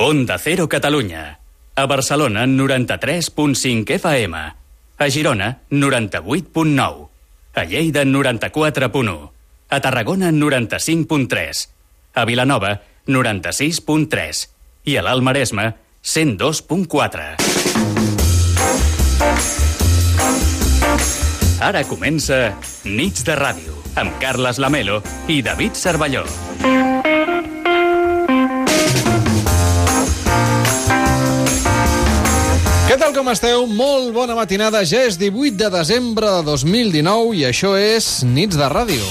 Onda Cero Catalunya. A Barcelona, 93.5 FM. A Girona, 98.9. A Lleida, 94.1. A Tarragona, 95.3. A Vilanova, 96.3. I a l'Alt Maresme, 102.4. Ara comença Nits de Ràdio, amb Carles Lamelo i David Cervelló. Què tal, com esteu? Molt bona matinada. Ja és 18 de desembre de 2019 i això és Nits de Ràdio.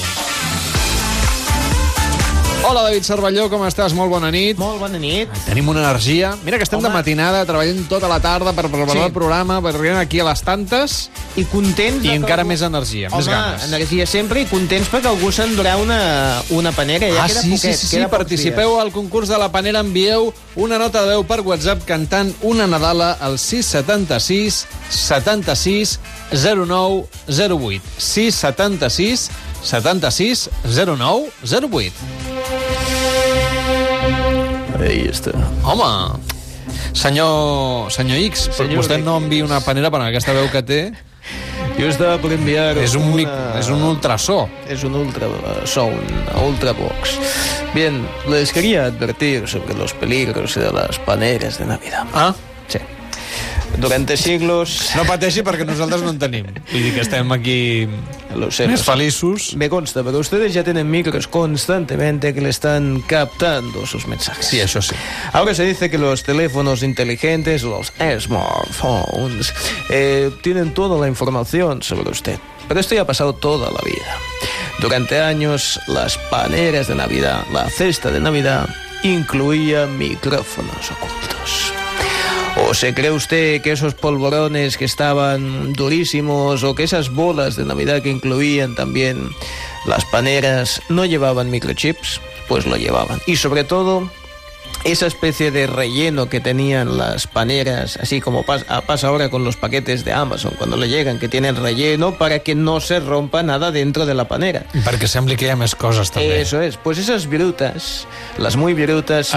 Hola, David Cervelló, com estàs? Molt bona nit. Molt bona nit. Tenim una energia. Mira que estem de matinada, treballant tota la tarda per preparar el programa, per arribar aquí a les tantes. I contents... I encara més energia, més ganes. Energia sempre, i contents perquè algú s'endurà una panera. Ja queda poquet, sí, participeu al concurs de la panera. Envieu una nota de veu per WhatsApp cantant una Nadala al 676 76 09 08. 676 76 09 08. Ahí està. Home, senyor X, vostè no envia una panera per aquesta veu que té. Jo estava per enviar... És un ultrasó. Es un ultrasó, un ultravox. Bien, les quería advertir sobre los peligros de las paneras de Navidad. Ah? Sí. Durante siglos... No pateixi perquè nosaltres no en tenim. Vull dir que estem aquí més feliços. Me consta, porque ustedes ya tienen micros constantemente que le están captando sus mensajes. Sí, eso sí. Ahora se dice que los teléfonos inteligentes, los smartphones, tienen toda la información sobre usted. Pero esto ya ha pasado toda la vida. Durante años, las paneras de Navidad, la cesta de Navidad, incluía micrófonos ocultos. ¿O se cree usted que esos polvorones que estaban durísimos o que esas bolas de Navidad que incluían también las paneras no llevaban microchips? Pues lo llevaban. Y sobre todo, esa especie de relleno que tenían las paneras, así como pasa ahora con los paquetes de Amazon, cuando le llegan, que tienen relleno para que no se rompa nada dentro de la panera. Perquè sembli que hi ha més coses, també. Eso es. Pues esas virutas, las muy virutas,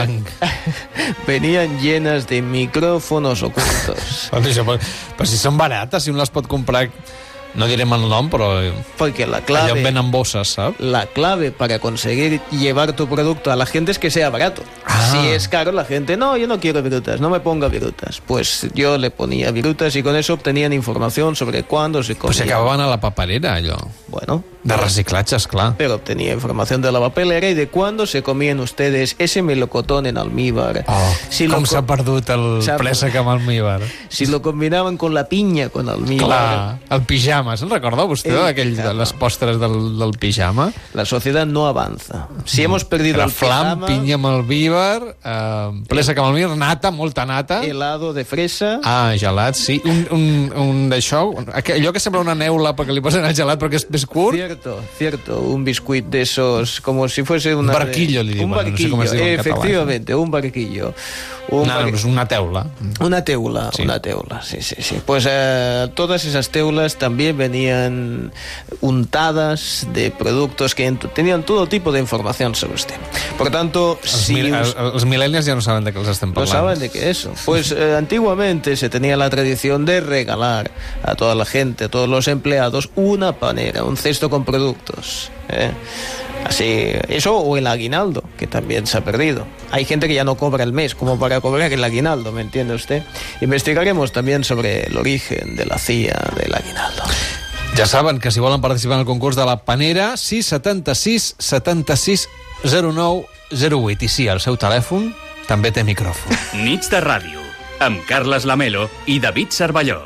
venían llenas de micrófonos ocultos. Però si són barates, si un les pot comprar... No direm el nom, però... Porque la clave... Allò ven en bosses, ¿sabes? La clave para conseguir llevar tu producto a la gente es que sea barato. Si es caro, la gente, no, yo no quiero virutas, no me ponga virutas. Pues yo le ponía virutas y con eso obtenían información sobre cuándo se comía. Pues se acababan a la paperera, allò. Bueno. De reciclatge, esclar. Pero obtenía información de la papelera y de cuándo se comían ustedes ese melocotón en almíbar. Com s'ha perdut el préssec amb almíbar. Si lo combinaban con la piña con almíbar. Clar, el pijama. Se'n recorda vostè d'aquell de les postres del pijama? La sociedad no avanza. Si hemos perdido el flam, pijama... pinya amb almíbar, préssec amb almíbar, nata, molta nata. Helado de fresa. Ah, gelat, sí. Un d'això, allò que sembla una neula perquè li posen el gelat perquè és més curt. Cierto, un biscuit de esos, como si fuese una... Un barquillo, li diuen. Un barquillo, no sé com es diu en efectivamente, un barquillo. És una teula. Una teula, sí. Pues todas esas teulas también venían untadas de productos que tenían todo tipo de información sobre usted. Por tanto, els millennials ja no saben de què els estem parlant. No saben de qué eso. Pues antiguamente se tenía la tradición de regalar a toda la gente, a todos los empleados, una panera, un cesto con productos. Así, eso o el aguinaldo, que también se ha perdido. Hay gente que ya no cobra el mes como para cobrar el aguinaldo, ¿me entiende usted? Investigaremos también sobre el origen de la CIA del aguinaldo. Ja saben que si volen participar en el concurs de la panera, 676 76 09 08. I sí, el seu telèfon també té micròfon. Nits de Ràdio, amb Carles Lamelo i David Cervelló.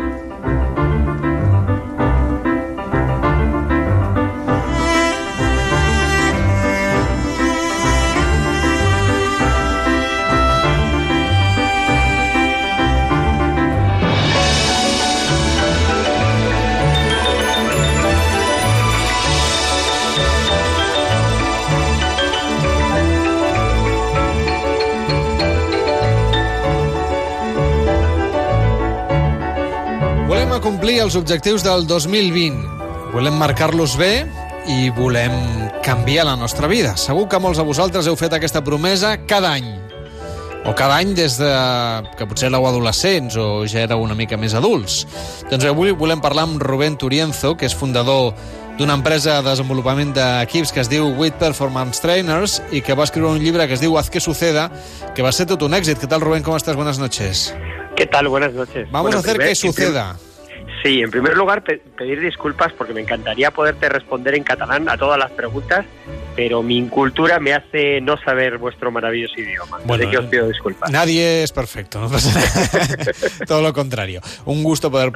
Complir els objectius del 2020. Volem marcar-los bé i volem canviar la nostra vida. Segur que molts de vosaltres heu fet aquesta promesa cada any. o cada any des de que potser éreu adolescents o ja éreu una mica més adults. Doncs avui volem parlar amb Rubén Turienzo, que és fundador d'una empresa de desenvolupament d'equips que es diu WIT Performance Trainers y que va escriure un llibre que es diu Haz que suceda, que va ser tot un èxit. ¿Qué tal, Rubén? ¿Cómo estás? Buenas noches. ¿Qué tal? Buenas noches. Vamos a hacer que suceda. Sí, en primer lugar, pedir disculpas porque me encantaría poderte responder en catalán a todas las preguntas, pero mi incultura me hace no saber vuestro maravilloso idioma. Bueno, así que os pido disculpas. Nadie es perfecto, no pasa nada. Todo lo contrario. Un gusto poder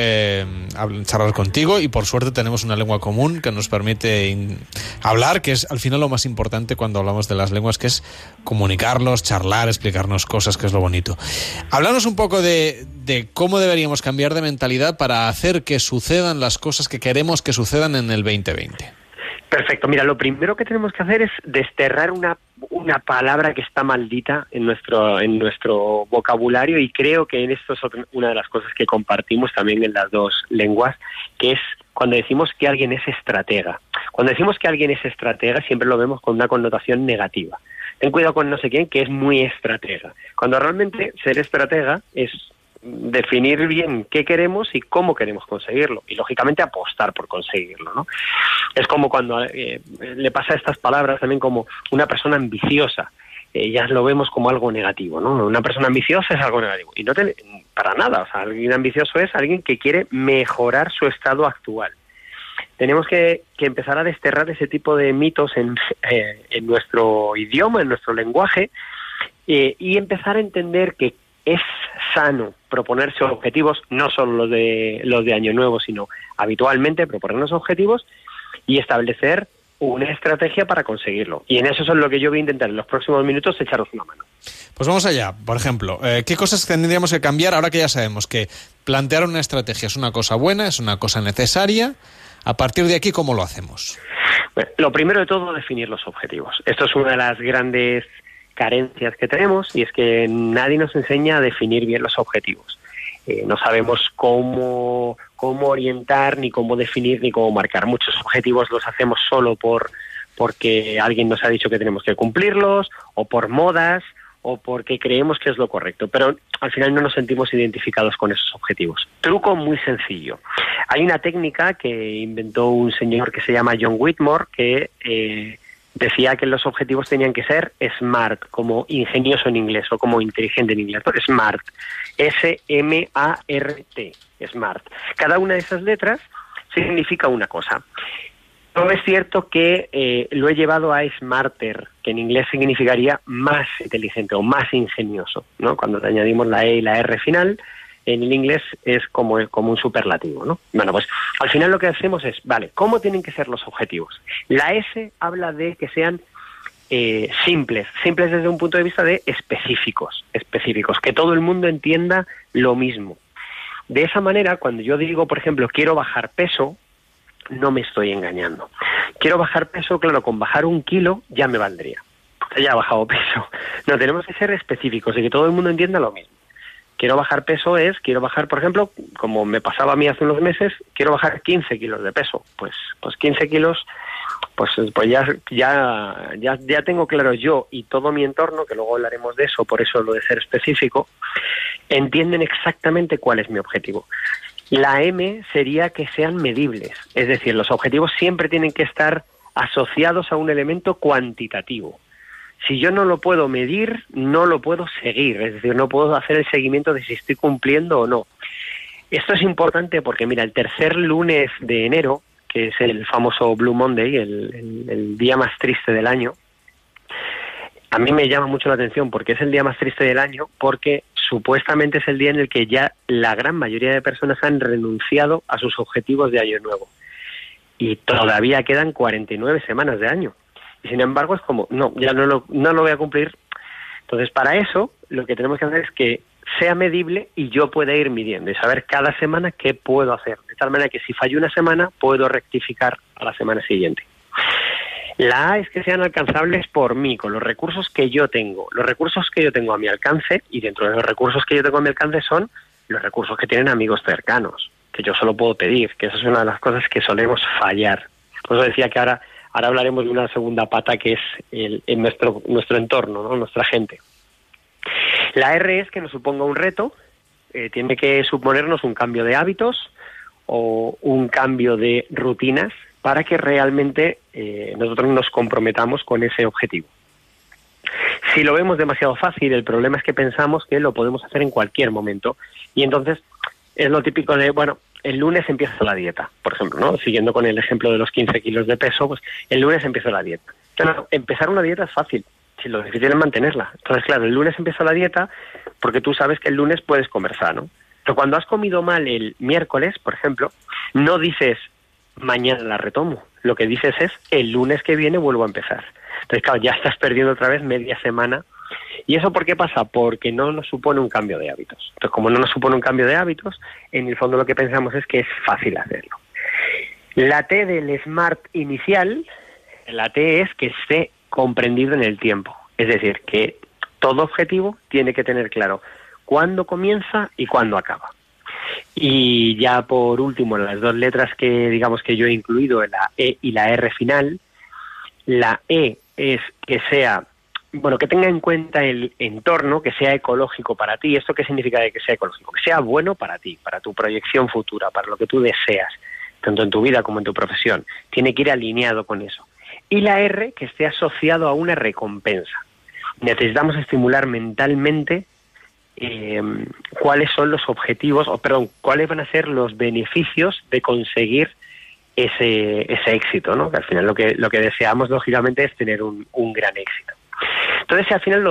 charlar contigo y por suerte tenemos una lengua común que nos permite hablar, que es al final lo más importante cuando hablamos de las lenguas, que es comunicarlos, charlar, explicarnos cosas, que es lo bonito. Háblanos un poco de cómo deberíamos cambiar de mentalidad para hacer que sucedan las cosas que queremos que sucedan en el 2020. Perfecto. Mira, lo primero que tenemos que hacer es desterrar una palabra que está maldita en nuestro vocabulario, y creo que esto es una de las cosas que compartimos también en las dos lenguas, que es cuando decimos que alguien es estratega. Cuando decimos que alguien es estratega siempre lo vemos con una connotación negativa. Ten cuidado con no sé quién que es muy estratega. Cuando realmente ser estratega es definir bien qué queremos y cómo queremos conseguirlo, y lógicamente apostar por conseguirlo, ¿no? Es como cuando le pasa a estas palabras también como una persona ambiciosa, ya lo vemos como algo negativo, ¿no? Una persona ambiciosa es algo negativo, y no para nada. O sea, alguien ambicioso es alguien que quiere mejorar su estado actual. Tenemos que empezar a desterrar ese tipo de mitos en nuestro idioma, en nuestro lenguaje, y empezar a entender que es sano proponerse objetivos, no solo los de Año Nuevo, sino habitualmente proponernos objetivos y establecer una estrategia para conseguirlo. Y en eso es lo que yo voy a intentar en los próximos minutos echaros una mano. Pues vamos allá. Por ejemplo, ¿qué cosas tendríamos que cambiar ahora que ya sabemos que plantear una estrategia es una cosa buena, es una cosa necesaria? A partir de aquí, ¿cómo lo hacemos? Bueno, lo primero de todo, definir los objetivos. Esto es una de las grandes carencias que tenemos, y es que nadie nos enseña a definir bien los objetivos. No sabemos cómo orientar, ni cómo definir, ni cómo marcar. Muchos objetivos los hacemos solo porque alguien nos ha dicho que tenemos que cumplirlos, o por modas, o porque creemos que es lo correcto, pero al final no nos sentimos identificados con esos objetivos. Truco muy sencillo. Hay una técnica que inventó un señor que se llama John Whitmore, que decía que los objetivos tenían que ser SMART, como ingenioso en inglés o como inteligente en inglés. SMART, S-M-A-R-T, SMART. Cada una de esas letras significa una cosa. No es cierto que lo he llevado a smarter, que en inglés significaría más inteligente o más ingenioso, ¿no? Cuando te añadimos la E y la R final, en el inglés es como un superlativo, ¿no? Bueno, pues al final lo que hacemos es, vale, ¿cómo tienen que ser los objetivos? La S habla de que sean simples desde un punto de vista de específicos, que todo el mundo entienda lo mismo. De esa manera, cuando yo digo, por ejemplo, quiero bajar peso, no me estoy engañando. Quiero bajar peso, claro, con bajar 1 kilo ya me valdría. Ya he bajado peso. No, tenemos que ser específicos y que todo el mundo entienda lo mismo. Quiero bajar peso quiero bajar, por ejemplo, como me pasaba a mí hace unos meses, quiero bajar 15 kilos de peso. Pues 15 kilos, pues ya tengo claro yo y todo mi entorno, que luego hablaremos de eso, por eso lo de ser específico, entienden exactamente cuál es mi objetivo. La M sería que sean medibles, es decir, los objetivos siempre tienen que estar asociados a un elemento cuantitativo. Si yo no lo puedo medir, no lo puedo seguir, es decir, no puedo hacer el seguimiento de si estoy cumpliendo o no. Esto es importante porque, mira, el tercer lunes de enero, que es el famoso Blue Monday, el día más triste del año, a mí me llama mucho la atención porque es el día más triste del año, porque supuestamente es el día en el que ya la gran mayoría de personas han renunciado a sus objetivos de año nuevo. Y todavía quedan 49 semanas de año. Y sin embargo es como, no, ya no lo voy a cumplir. Entonces, para eso, lo que tenemos que hacer es que sea medible y yo pueda ir midiendo y saber cada semana qué puedo hacer. De tal manera que si fallo una semana, puedo rectificar a la semana siguiente. La A es que sean alcanzables por mí, con los recursos que yo tengo. Los recursos que yo tengo a mi alcance, y dentro de los recursos que yo tengo a mi alcance son los recursos que tienen amigos cercanos, que yo solo puedo pedir, que esa es una de las cosas que solemos fallar. Por eso decía que ahora hablaremos de una segunda pata, que es en nuestro entorno, ¿no? Nuestra gente. La R es que nos suponga un reto, tiene que suponernos un cambio de hábitos o un cambio de rutinas para que realmente nosotros nos comprometamos con ese objetivo. Si lo vemos demasiado fácil, el problema es que pensamos que lo podemos hacer en cualquier momento. Y entonces es lo típico de, bueno, el lunes empiezo la dieta, por ejemplo, ¿no? Siguiendo con el ejemplo de los 15 kilos de peso, pues el lunes empiezo la dieta. Claro, empezar una dieta es fácil, si lo difícil es mantenerla. Entonces, claro, el lunes empiezo la dieta porque tú sabes que el lunes puedes comer sano. Pero cuando has comido mal el miércoles, por ejemplo, no dices mañana la retomo. Lo que dices es el lunes que viene vuelvo a empezar. Entonces, claro, ya estás perdiendo otra vez media semana. ¿Y eso por qué pasa? Porque no nos supone un cambio de hábitos. Entonces, como no nos supone un cambio de hábitos, en el fondo lo que pensamos es que es fácil hacerlo. La T del SMART inicial, la T es que esté comprendido en el tiempo. Es decir, que todo objetivo tiene que tener claro cuándo comienza y cuándo acaba. Y ya por último, las dos letras que digamos que yo he incluido, la E y la R final, la E es que sea, bueno, que tenga en cuenta el entorno, que sea ecológico para ti. ¿Esto qué significa de que sea ecológico? Que sea bueno para ti, para tu proyección futura, para lo que tú deseas, tanto en tu vida como en tu profesión. Tiene que ir alineado con eso. Y la R, que esté asociado a una recompensa. Necesitamos estimular mentalmente cuáles son los objetivos, cuáles van a ser los beneficios de conseguir ese éxito, ¿no? Que al final lo que deseamos, lógicamente, es tener un gran éxito. Entonces, si al final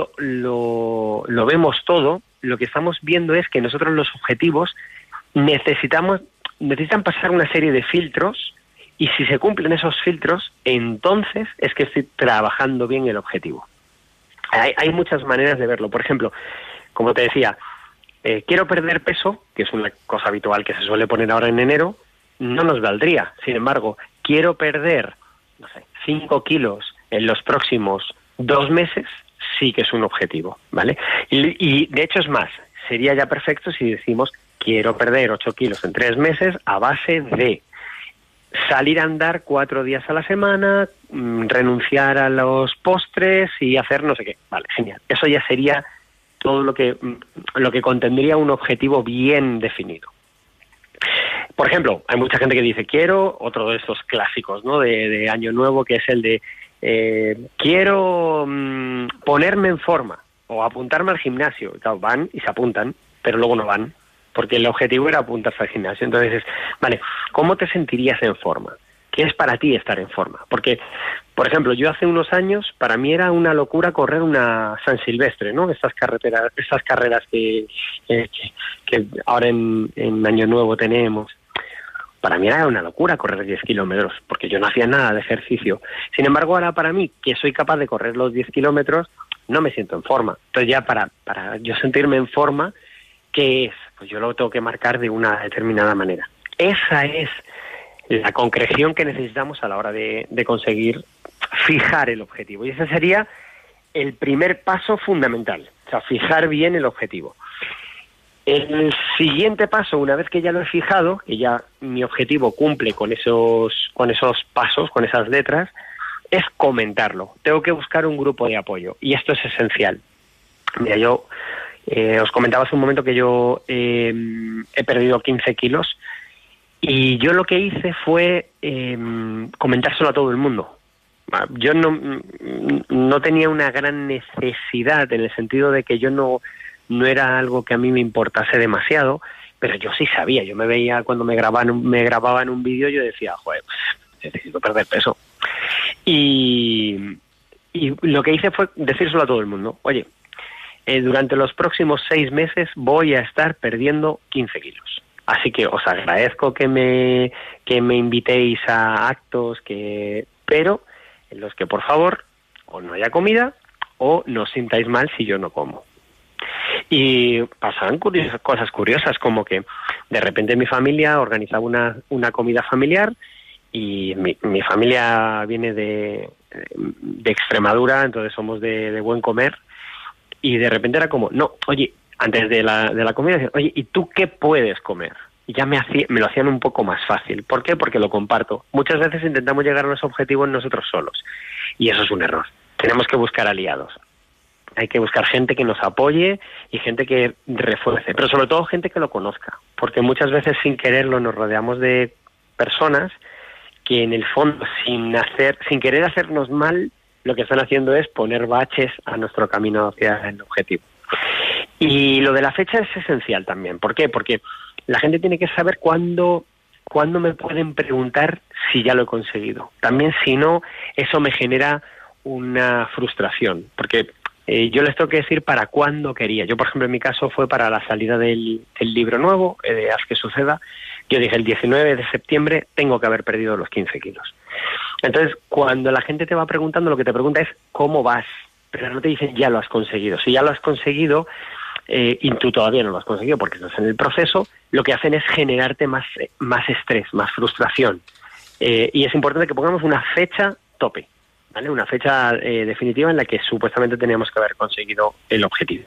lo vemos todo, lo que estamos viendo es que nosotros los objetivos necesitan pasar una serie de filtros, y si se cumplen esos filtros, entonces es que estoy trabajando bien el objetivo. Hay muchas maneras de verlo. Por ejemplo, como te decía, quiero perder peso, que es una cosa habitual que se suele poner ahora en enero, no nos valdría. Sin embargo, quiero perder, 5 kilos en los próximos 2 meses, sí que es un objetivo, ¿vale? Y de hecho es más, sería ya perfecto si decimos quiero perder 8 kilos en 3 meses a base de salir a andar 4 días a la semana, renunciar a los postres y hacer no sé qué. Vale, genial. Eso ya sería todo lo que contendría un objetivo bien definido. Por ejemplo, hay mucha gente que dice, quiero, otro de esos clásicos, ¿no?, de Año Nuevo, que es el de quiero ponerme en forma o apuntarme al gimnasio. Claro, van y se apuntan, pero luego no van, porque el objetivo era apuntarse al gimnasio. Entonces es, vale, ¿cómo te sentirías en forma? ¿Qué es para ti estar en forma? Porque, por ejemplo, yo hace unos años, para mí era una locura correr una San Silvestre, ¿no? Estas carreras que ahora en Año Nuevo tenemos. Para mí era una locura correr 10 kilómetros, porque yo no hacía nada de ejercicio. Sin embargo, ahora para mí, que soy capaz de correr los 10 kilómetros, no me siento en forma. Entonces ya para yo sentirme en forma, ¿qué es? Pues yo lo tengo que marcar de una determinada manera. Esa es la concreción que necesitamos a la hora de conseguir fijar el objetivo. Y ese sería el primer paso fundamental, o sea, fijar bien el objetivo. El siguiente paso, una vez que ya lo he fijado, que ya mi objetivo cumple con esos pasos, con esas letras, es comentarlo. Tengo que buscar un grupo de apoyo, y esto es esencial. Mira, yo os comentaba hace un momento que yo he perdido 15 kilos, y yo lo que hice fue comentárselo a todo el mundo. Yo no tenía una gran necesidad, en el sentido de que yo no era algo que a mí me importase demasiado, pero yo sí sabía. Yo me veía cuando me grababan un vídeo, yo decía, joder, pues necesito perder peso. Y lo que hice fue decírselo a todo el mundo. Oye, durante los próximos 6 meses voy a estar perdiendo 15 kilos. Así que os agradezco que me invitéis a actos, pero en los que, por favor, o no haya comida o no os sintáis mal si yo no como. Y pasaban cosas curiosas, como que de repente mi familia organizaba una comida familiar, y mi familia viene de Extremadura, entonces somos de buen comer, y de repente era como, no, oye, antes de la comida decían, oye, ¿y tú qué puedes comer? Y ya me lo hacían un poco más fácil. ¿Por qué? Porque lo comparto. Muchas veces intentamos llegar a los objetivos nosotros solos, y eso es un error. Tenemos que buscar aliados. Hay que buscar gente que nos apoye y gente que refuerce, pero sobre todo gente que lo conozca, porque muchas veces sin quererlo nos rodeamos de personas que en el fondo, sin querer hacernos mal, lo que están haciendo es poner baches a nuestro camino hacia el objetivo. Y lo de la fecha es esencial también. ¿Por qué? Porque la gente tiene que saber cuándo me pueden preguntar si ya lo he conseguido. También, si no, eso me genera una frustración, porque yo les tengo que decir para cuándo quería. Yo, por ejemplo, en mi caso fue para la salida del libro nuevo, de Haz que suceda. Yo dije, el 19 de septiembre tengo que haber perdido los 15 kilos. Entonces, cuando la gente te va preguntando, lo que te pregunta es ¿cómo vas? Pero no te dicen ya lo has conseguido. Si ya lo has conseguido y tú todavía no lo has conseguido porque estás en el proceso, lo que hacen es generarte más estrés, más frustración. Y es importante que pongamos una fecha tope, ¿vale? Una fecha definitiva en la que supuestamente teníamos que haber conseguido el objetivo.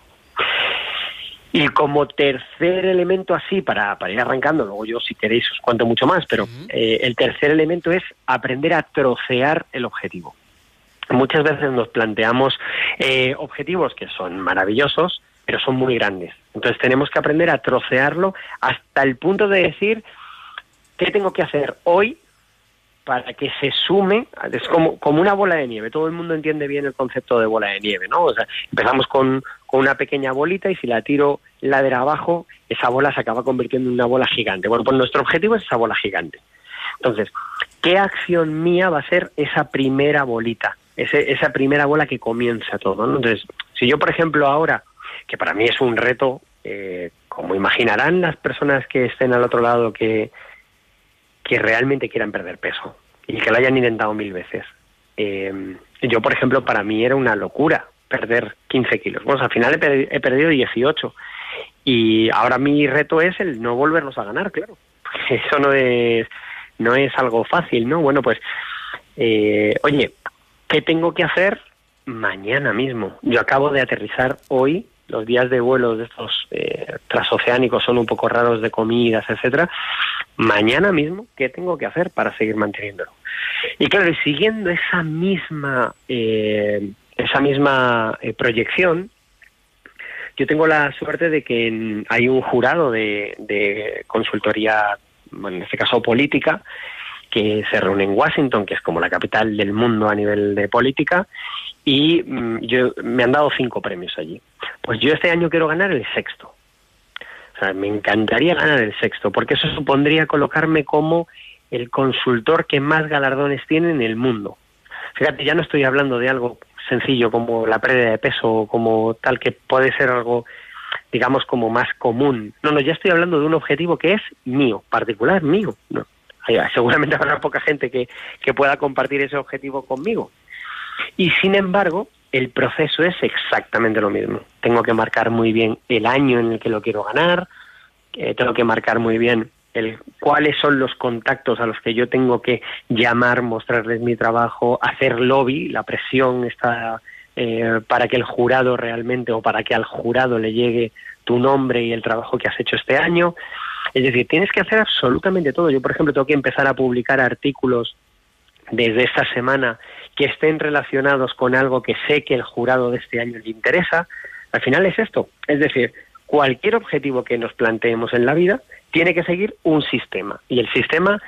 Y como tercer elemento así, para ir arrancando, luego yo si queréis os cuento mucho más, pero el tercer elemento es aprender a trocear el objetivo. Muchas veces nos planteamos objetivos que son maravillosos, pero son muy grandes. Entonces tenemos que aprender a trocearlo hasta el punto de decir ¿qué tengo que hacer hoy para que se sume? Es como una bola de nieve. Todo el mundo entiende bien el concepto de bola de nieve, ¿no? O sea, empezamos con una pequeña bolita y si la tiro ladera abajo, esa bola se acaba convirtiendo en una bola gigante. Bueno, pues nuestro objetivo es esa bola gigante. Entonces, ¿qué acción mía va a ser esa primera bolita? Esa primera bola que comienza todo, ¿no? Entonces, si yo, por ejemplo, ahora, que para mí es un reto, como imaginarán las personas que estén al otro lado que realmente quieran perder peso y que lo hayan intentado 1000 veces. Yo, por ejemplo, para mí era una locura perder 15 kilos. Bueno, al final he perdido 18 y ahora mi reto es el no volverlos a ganar, claro. Eso no es algo fácil, ¿no? Bueno, pues, oye, ¿qué tengo que hacer mañana mismo? Yo acabo de aterrizar hoy. Los días de vuelo de estos transoceánicos son un poco raros de comidas, etcétera. Mañana mismo, ¿qué tengo que hacer para seguir manteniéndolo? Y claro, y siguiendo esa misma proyección, yo tengo la suerte de que hay un jurado de consultoría, bueno, en este caso política, que se reúne en Washington, que es como la capital del mundo a nivel de política, y me han dado 5 premios allí. Pues yo este año quiero ganar el 6º. O sea, me encantaría ganar el 6º, porque eso supondría colocarme como el consultor que más galardones tiene en el mundo. Fíjate, ya no estoy hablando de algo sencillo como la pérdida de peso o como tal, que puede ser algo, digamos, como más común. No, ya estoy hablando de un objetivo que es mío, particular mío. No, seguramente habrá poca gente que pueda compartir ese objetivo conmigo. Y sin embargo, el proceso es exactamente lo mismo. Tengo que marcar muy bien el año en el que lo quiero ganar, tengo que marcar muy bien cuáles son los contactos a los que yo tengo que llamar, mostrarles mi trabajo, hacer lobby, la presión está para que el jurado realmente, o para que al jurado le llegue tu nombre y el trabajo que has hecho este año. Es decir, tienes que hacer absolutamente todo. Yo, por ejemplo, tengo que empezar a publicar artículos desde esta semana que estén relacionados con algo que sé que el jurado de este año le interesa. Al final es esto. Es decir, cualquier objetivo que nos planteemos en la vida tiene que seguir un sistema. Y el sistema,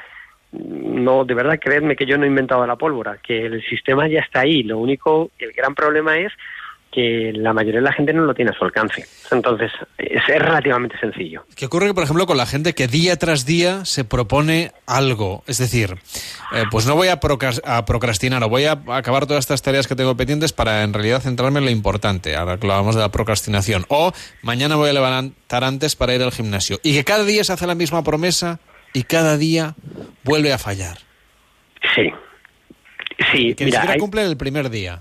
no, de verdad, creedme que yo no he inventado la pólvora, que el sistema ya está ahí. Lo único, el gran problema es que la mayoría de la gente no lo tiene a su alcance. Entonces, es relativamente sencillo. ¿Qué ocurre, por ejemplo, con la gente que día tras día se propone algo? Es decir, pues no voy a procrastinar, o voy a acabar todas estas tareas que tengo pendientes para en realidad centrarme en lo importante, ahora que hablamos de la procrastinación. O mañana voy a levantar antes para ir al gimnasio. Y que cada día se hace la misma promesa y cada día vuelve a fallar. Sí. Sí, que ni siquiera cumple el primer día.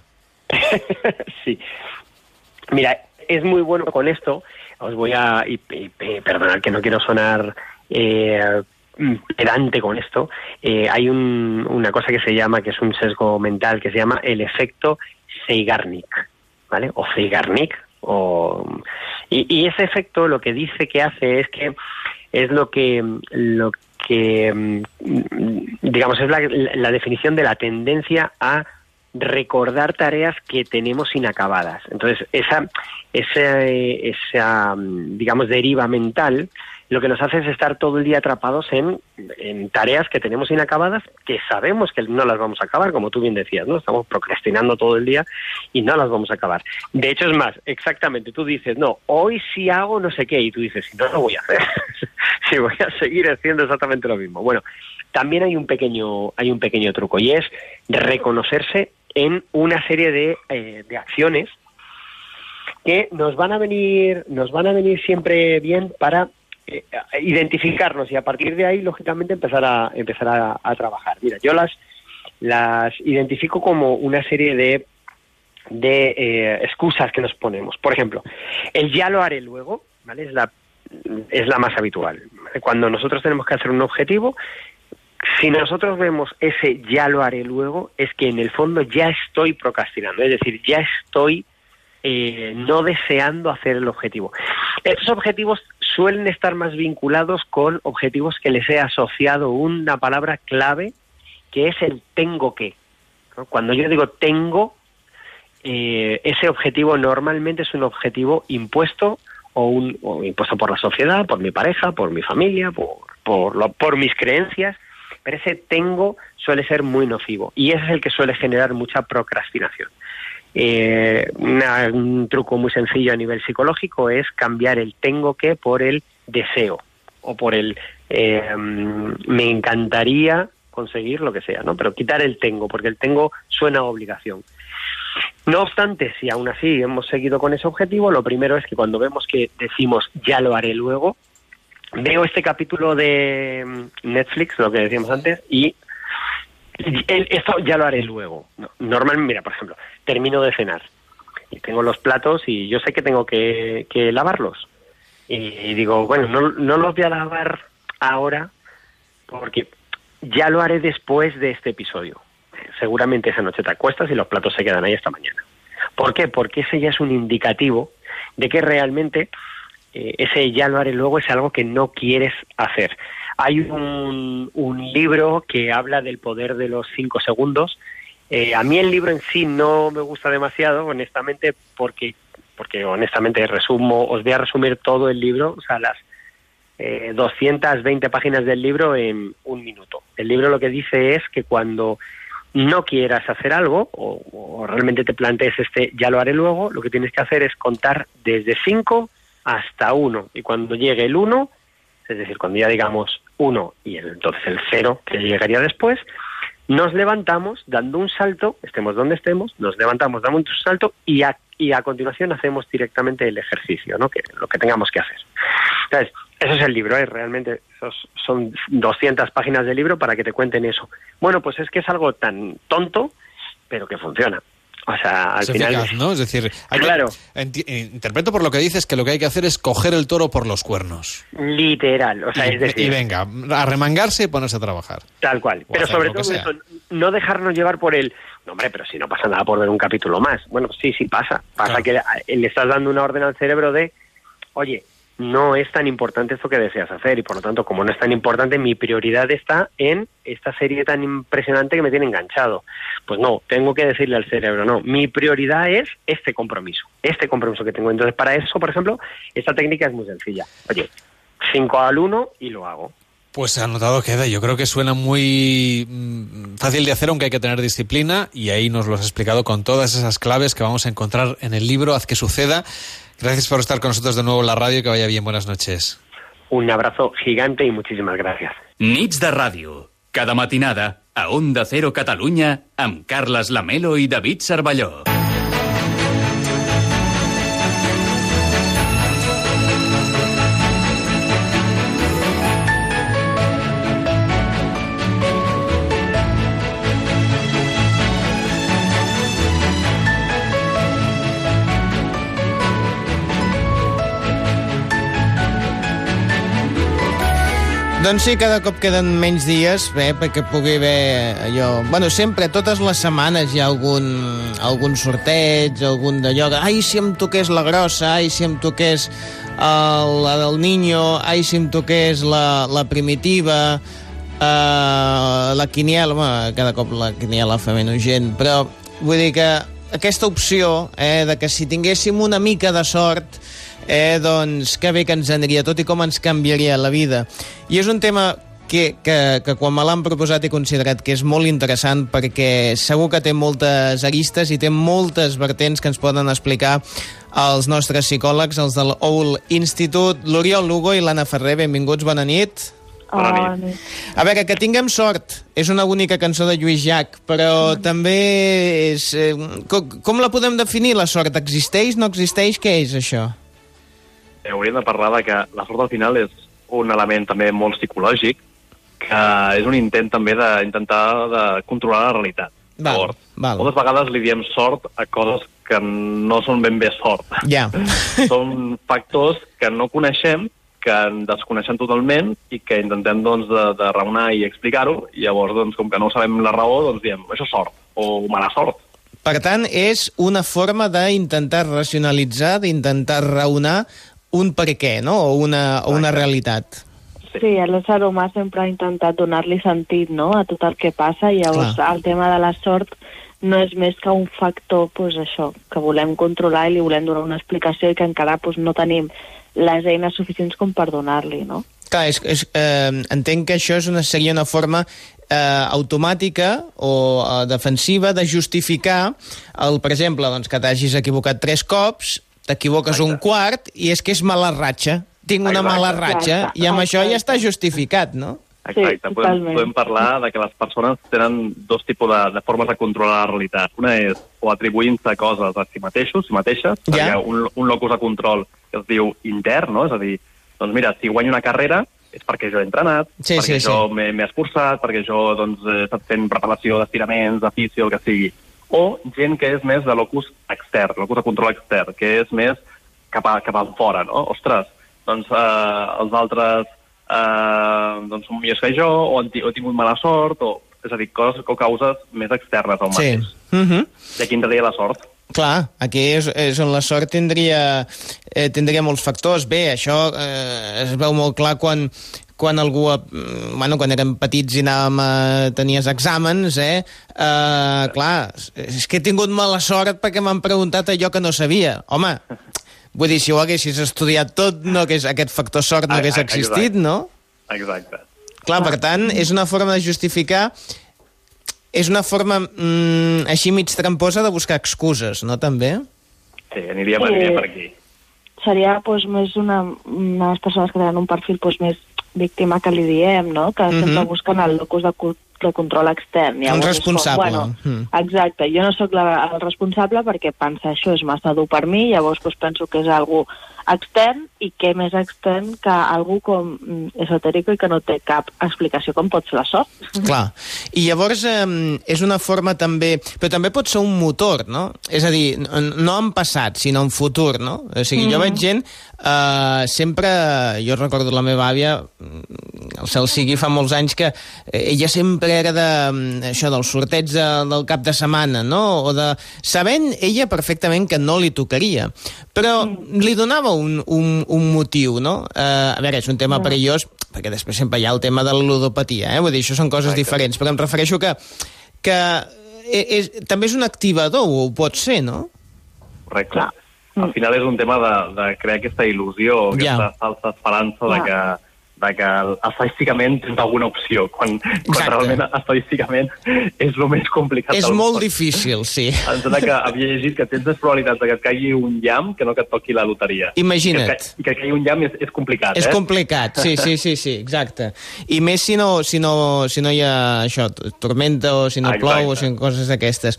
Sí. Mira, es muy bueno con esto. Os voy a... perdonad que no quiero sonar pedante con esto. Hay una cosa que se llama, que es un sesgo mental, que se llama el efecto Zeigarnik, ¿vale? O Zeigarnik. Y ese efecto lo que dice que hace es que es lo que digamos, es la definición de la tendencia a recordar tareas que tenemos inacabadas. Entonces, esa digamos, deriva mental, lo que nos hace es estar todo el día atrapados en tareas que tenemos inacabadas, que sabemos que no las vamos a acabar, como tú bien decías, ¿no? Estamos procrastinando todo el día y no las vamos a acabar. De hecho, es más, exactamente, tú dices, no, hoy sí hago no sé qué, y tú dices, si no lo voy a hacer, si voy a seguir haciendo exactamente lo mismo. Bueno, también hay un pequeño truco, y es reconocerse en una serie de acciones que nos van a venir siempre bien para identificarnos, y a partir de ahí, lógicamente, empezar a trabajar. Mira, yo las identifico como una serie de excusas que nos ponemos. Por ejemplo, el ya lo haré luego, ¿vale? Es la más habitual. Cuando nosotros tenemos que hacer un objetivo, si nosotros vemos ese ya lo haré luego, es que en el fondo ya estoy procrastinando, es decir, ya estoy no deseando hacer el objetivo. Estos objetivos suelen estar más vinculados con objetivos que les he asociado una palabra clave, que es el tengo que, ¿no? Cuando yo digo tengo, ese objetivo normalmente es un objetivo impuesto o impuesto por la sociedad, por mi pareja, por mi familia, por mis creencias, pero ese tengo suele ser muy nocivo, y ese es el que suele generar mucha procrastinación. Un truco muy sencillo a nivel psicológico es cambiar el tengo que por el deseo, o por el me encantaría conseguir lo que sea, ¿no? Pero quitar el tengo, porque el tengo suena a obligación. No obstante, si aún así hemos seguido con ese objetivo, lo primero es que cuando vemos que decimos ya lo haré luego, veo este capítulo de Netflix, lo que decíamos antes, y esto ya lo haré luego. Normalmente, mira, por ejemplo, termino de cenar y tengo los platos y yo sé que tengo que lavarlos. Y digo, bueno, no los voy a lavar ahora porque ya lo haré después de este episodio. Seguramente esa noche te acuestas y los platos se quedan ahí hasta mañana. ¿Por qué? Porque ese ya es un indicativo de que realmente ese ya lo haré luego es algo que no quieres hacer. Hay un libro que habla del poder de los 5 segundos. A mí el libro en sí no me gusta demasiado, honestamente, porque honestamente os voy a resumir todo el libro, o sea, las 220 páginas del libro en 1 minuto. El libro lo que dice es que cuando no quieras hacer algo, o realmente te plantees ya lo haré luego, lo que tienes que hacer es contar desde 5 hasta 1, y cuando llegue el 1, es decir, cuando ya digamos 1 y entonces el 0 que llegaría después, nos levantamos dando un salto, estemos donde estemos, nos levantamos, damos un salto y a continuación hacemos directamente el ejercicio, ¿no? Lo que tengamos que hacer. Entonces, eso es el libro, realmente son 200 páginas de libro para que te cuenten eso. Bueno, pues es que es algo tan tonto, pero que funciona. O sea, al final eficaz, ¿no? Es decir, claro. Interpreto por lo que dices que lo que hay que hacer es coger el toro por los cuernos. Literal, o sea, es decir... Y venga, a remangarse y ponerse a trabajar. Tal cual. Pero sobre todo eso, no dejarnos llevar por el... No, hombre, pero si no pasa nada por ver un capítulo más. Bueno, sí pasa. Pasa claro. Que le estás dando una orden al cerebro de, oye, no es tan importante esto que deseas hacer, y por lo tanto, como no es tan importante, mi prioridad está en esta serie tan impresionante que me tiene enganchado. Pues no, tengo que decirle al cerebro, no, mi prioridad es este compromiso que tengo. Entonces, para eso, por ejemplo, esta técnica es muy sencilla. Oye, 5 al 1 y lo hago. Pues anotado queda. Yo creo que suena muy fácil de hacer, aunque hay que tener disciplina, y ahí nos lo has explicado con todas esas claves que vamos a encontrar en el libro Haz que suceda. Gracias por estar con nosotros de nuevo en la radio y que vaya bien. Buenas noches. Un abrazo gigante y muchísimas gracias. Nits de ràdio. Cada matinada a Onda Cero Catalunya amb Carles Lamelo i David Cervelló. Doncs sí, cada cop queden menys dies perquè pugui haver allò... Bueno, sempre, totes les setmanes hi ha algun sorteig, algun d'allò de ai, si em toqués la grossa, ai, si em toqués la del Niño, ai, si em toqués la primitiva, la quiniela, bueno, cada cop la quiniela fa menys gent, però Vull dir que aquesta opció, de que si tinguéssim una mica de sort, doncs que bé que ens aniria, tot i com ens canviaria la vida. I és un tema que quan me l'han proposat he considerat que és molt interessant, perquè segur que té moltes aristes i té moltes vertents que ens poden explicar els nostres psicòlegs, els de l'Owl Institute. L'Oriol Lugo i l'Anna Ferrer, benvinguts, bona nit. Bona nit. A veure, que tinguem sort és una bonica cançó de Lluís Llach, però també és... com la podem definir, la sort? Existeix, no existeix? Què és això? Hauríem de parlar de que la sort al final és un element també molt psicològic, que és un intent també d'intentar de controlar la realitat. Val. Moltes vegades li diem sort a coses que no són ben bé sort. Ja. Són factors que no coneixem, que desconeixem totalment i que intentem doncs, de raonar i explicar-ho, i llavors, doncs, com que no sabem la raó, doncs diem, això és sort, o mala sort. Per tant, és una forma d'intentar racionalitzar, d'intentar raonar un per què, no? O una realitat. Sí, l'ésser humà sempre ha intentat donar-li sentit, no?, a tot el que passa, i llavors el tema de la sort no és més que un factor, doncs això, que volem controlar i li volem donar una explicació i que encara doncs, no tenim les eines suficients com per donar-li, no? Clar, entenc que això seria una forma automàtica o defensiva de justificar, per exemple, doncs, que t'hagis equivocat 3 cops, t'equivoques un quart, i és que és mala ratxa. Tinc una mala ratxa, i amb això ja està justificat, no? Exacte, podem parlar de que les persones tenen dos tipus de formes de controlar la realitat. Una és o atribuint-se coses a si mateixos, si mateixes, perquè un locus de control que es diu intern, no? És a dir, doncs mira, si guanyo una carrera és perquè jo he entrenat, perquè jo m'he esforçat, perquè jo doncs, he estat fent preparació d'estiraments, de fisio, el que sigui. O gent que és més de locus extern, locus de control extern, que és més cap a fora, no? Ostres, doncs els altres doncs són millors que jo, o he tingut mala sort, és a dir, coses o causes més externes al mateix. I aquí entraria la sort. Clar, aquí és on la sort tindria molts factors. Bé, això es veu molt clar quan algú... quan érem petits i tenies exàmens, clar, és que he tingut mala sort perquè m'han preguntat allò que no sabia. Home, vull dir, si ho haguessis estudiat tot, aquest factor sort no hagués existit, no? Exacte. Clar, per tant, és una forma de justificar, és una forma així mig tramposa de buscar excuses, no, també? Sí, aniria per aquí. Seria doncs, més unes persones que tenen un perfil doncs, més víctima que li diem, no? Que sempre busquen el locus de control extern. Un responsable. Exacte, jo no sóc el responsable perquè pensar això és massa dur per mi, llavors doncs, penso que és algú extern, i què més extern que algú com esotèrico i que no té cap explicació com pot ser la sort. Clar, i llavors és una forma també, però també pot ser un motor, no? És a dir, no en passat, sinó en futur, no? O sigui, jo veig gent, sempre, jo recordo la meva àvia, el cel sigui, fa molts anys que ella sempre era això del sorteig del cap de setmana, no? O sabent ella perfectament que no li tocaria, però li donava un motiu, no? A veure, és un tema perillós, perquè després sempre hi ha el tema de la ludopatia, vull dir, això són coses diferents, però em refereixo que també és un activador, o ho pot ser, no? Correcte. Al final és un tema de crear aquesta il·lusió, aquesta falsa esperança de que estadísticament tens alguna opció, quan realment estadísticament és el més complicat. És molt difícil, sí. Em sembla que havia llegit que tens més probabilitats de que et caigui un llamp que no que et toqui la loteria. Imagina't. I que caigui un llamp és complicat, És complicat, sí, exacte. I més si no hi ha això, tormenta, o si no plou, o si coses d'aquestes.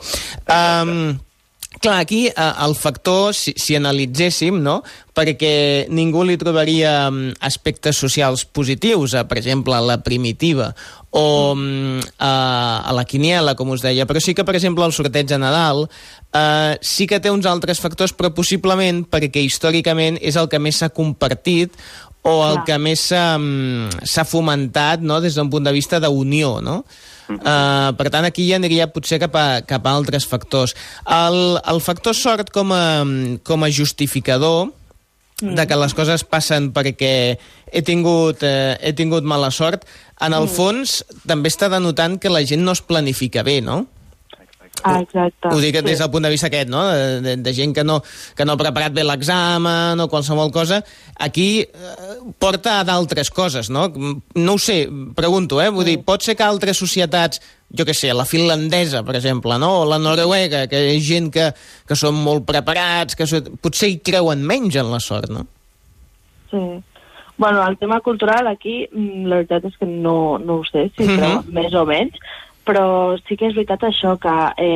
Clar, aquí el factor, si analitzéssim, no?, perquè ningú li trobaria aspectes socials positius, per exemple, a la primitiva o a la quiniela, com us deia, però sí que, per exemple, el sorteig de Nadal sí que té uns altres factors, però possiblement perquè històricament és el que més s'ha compartit o el que més s'ha fomentat, no?, des d'un punt de vista d'unió, no? Per tant, aquí ja aniria potser cap a altres factors. El factor sort com a justificador de que les coses passen perquè he tingut mala sort, en el fons també està denotant que la gent no es planifica bé, no? Exacte. Ho dic des del punt de vista aquest, no? De gent que no ha preparat bé l'examen o qualsevol cosa. Aquí porta a d'altres coses, no? No ho sé, pregunto, vull dir, pot ser que altres societats, jo què sé, la finlandesa, per exemple, no? O la noruega, que hi ha gent que són molt preparats, que potser hi creuen menys en la sort, no? Sí. Bueno, el tema cultural aquí, la veritat és que no ho sé, si creuen més o menys, però sí que és veritat això, que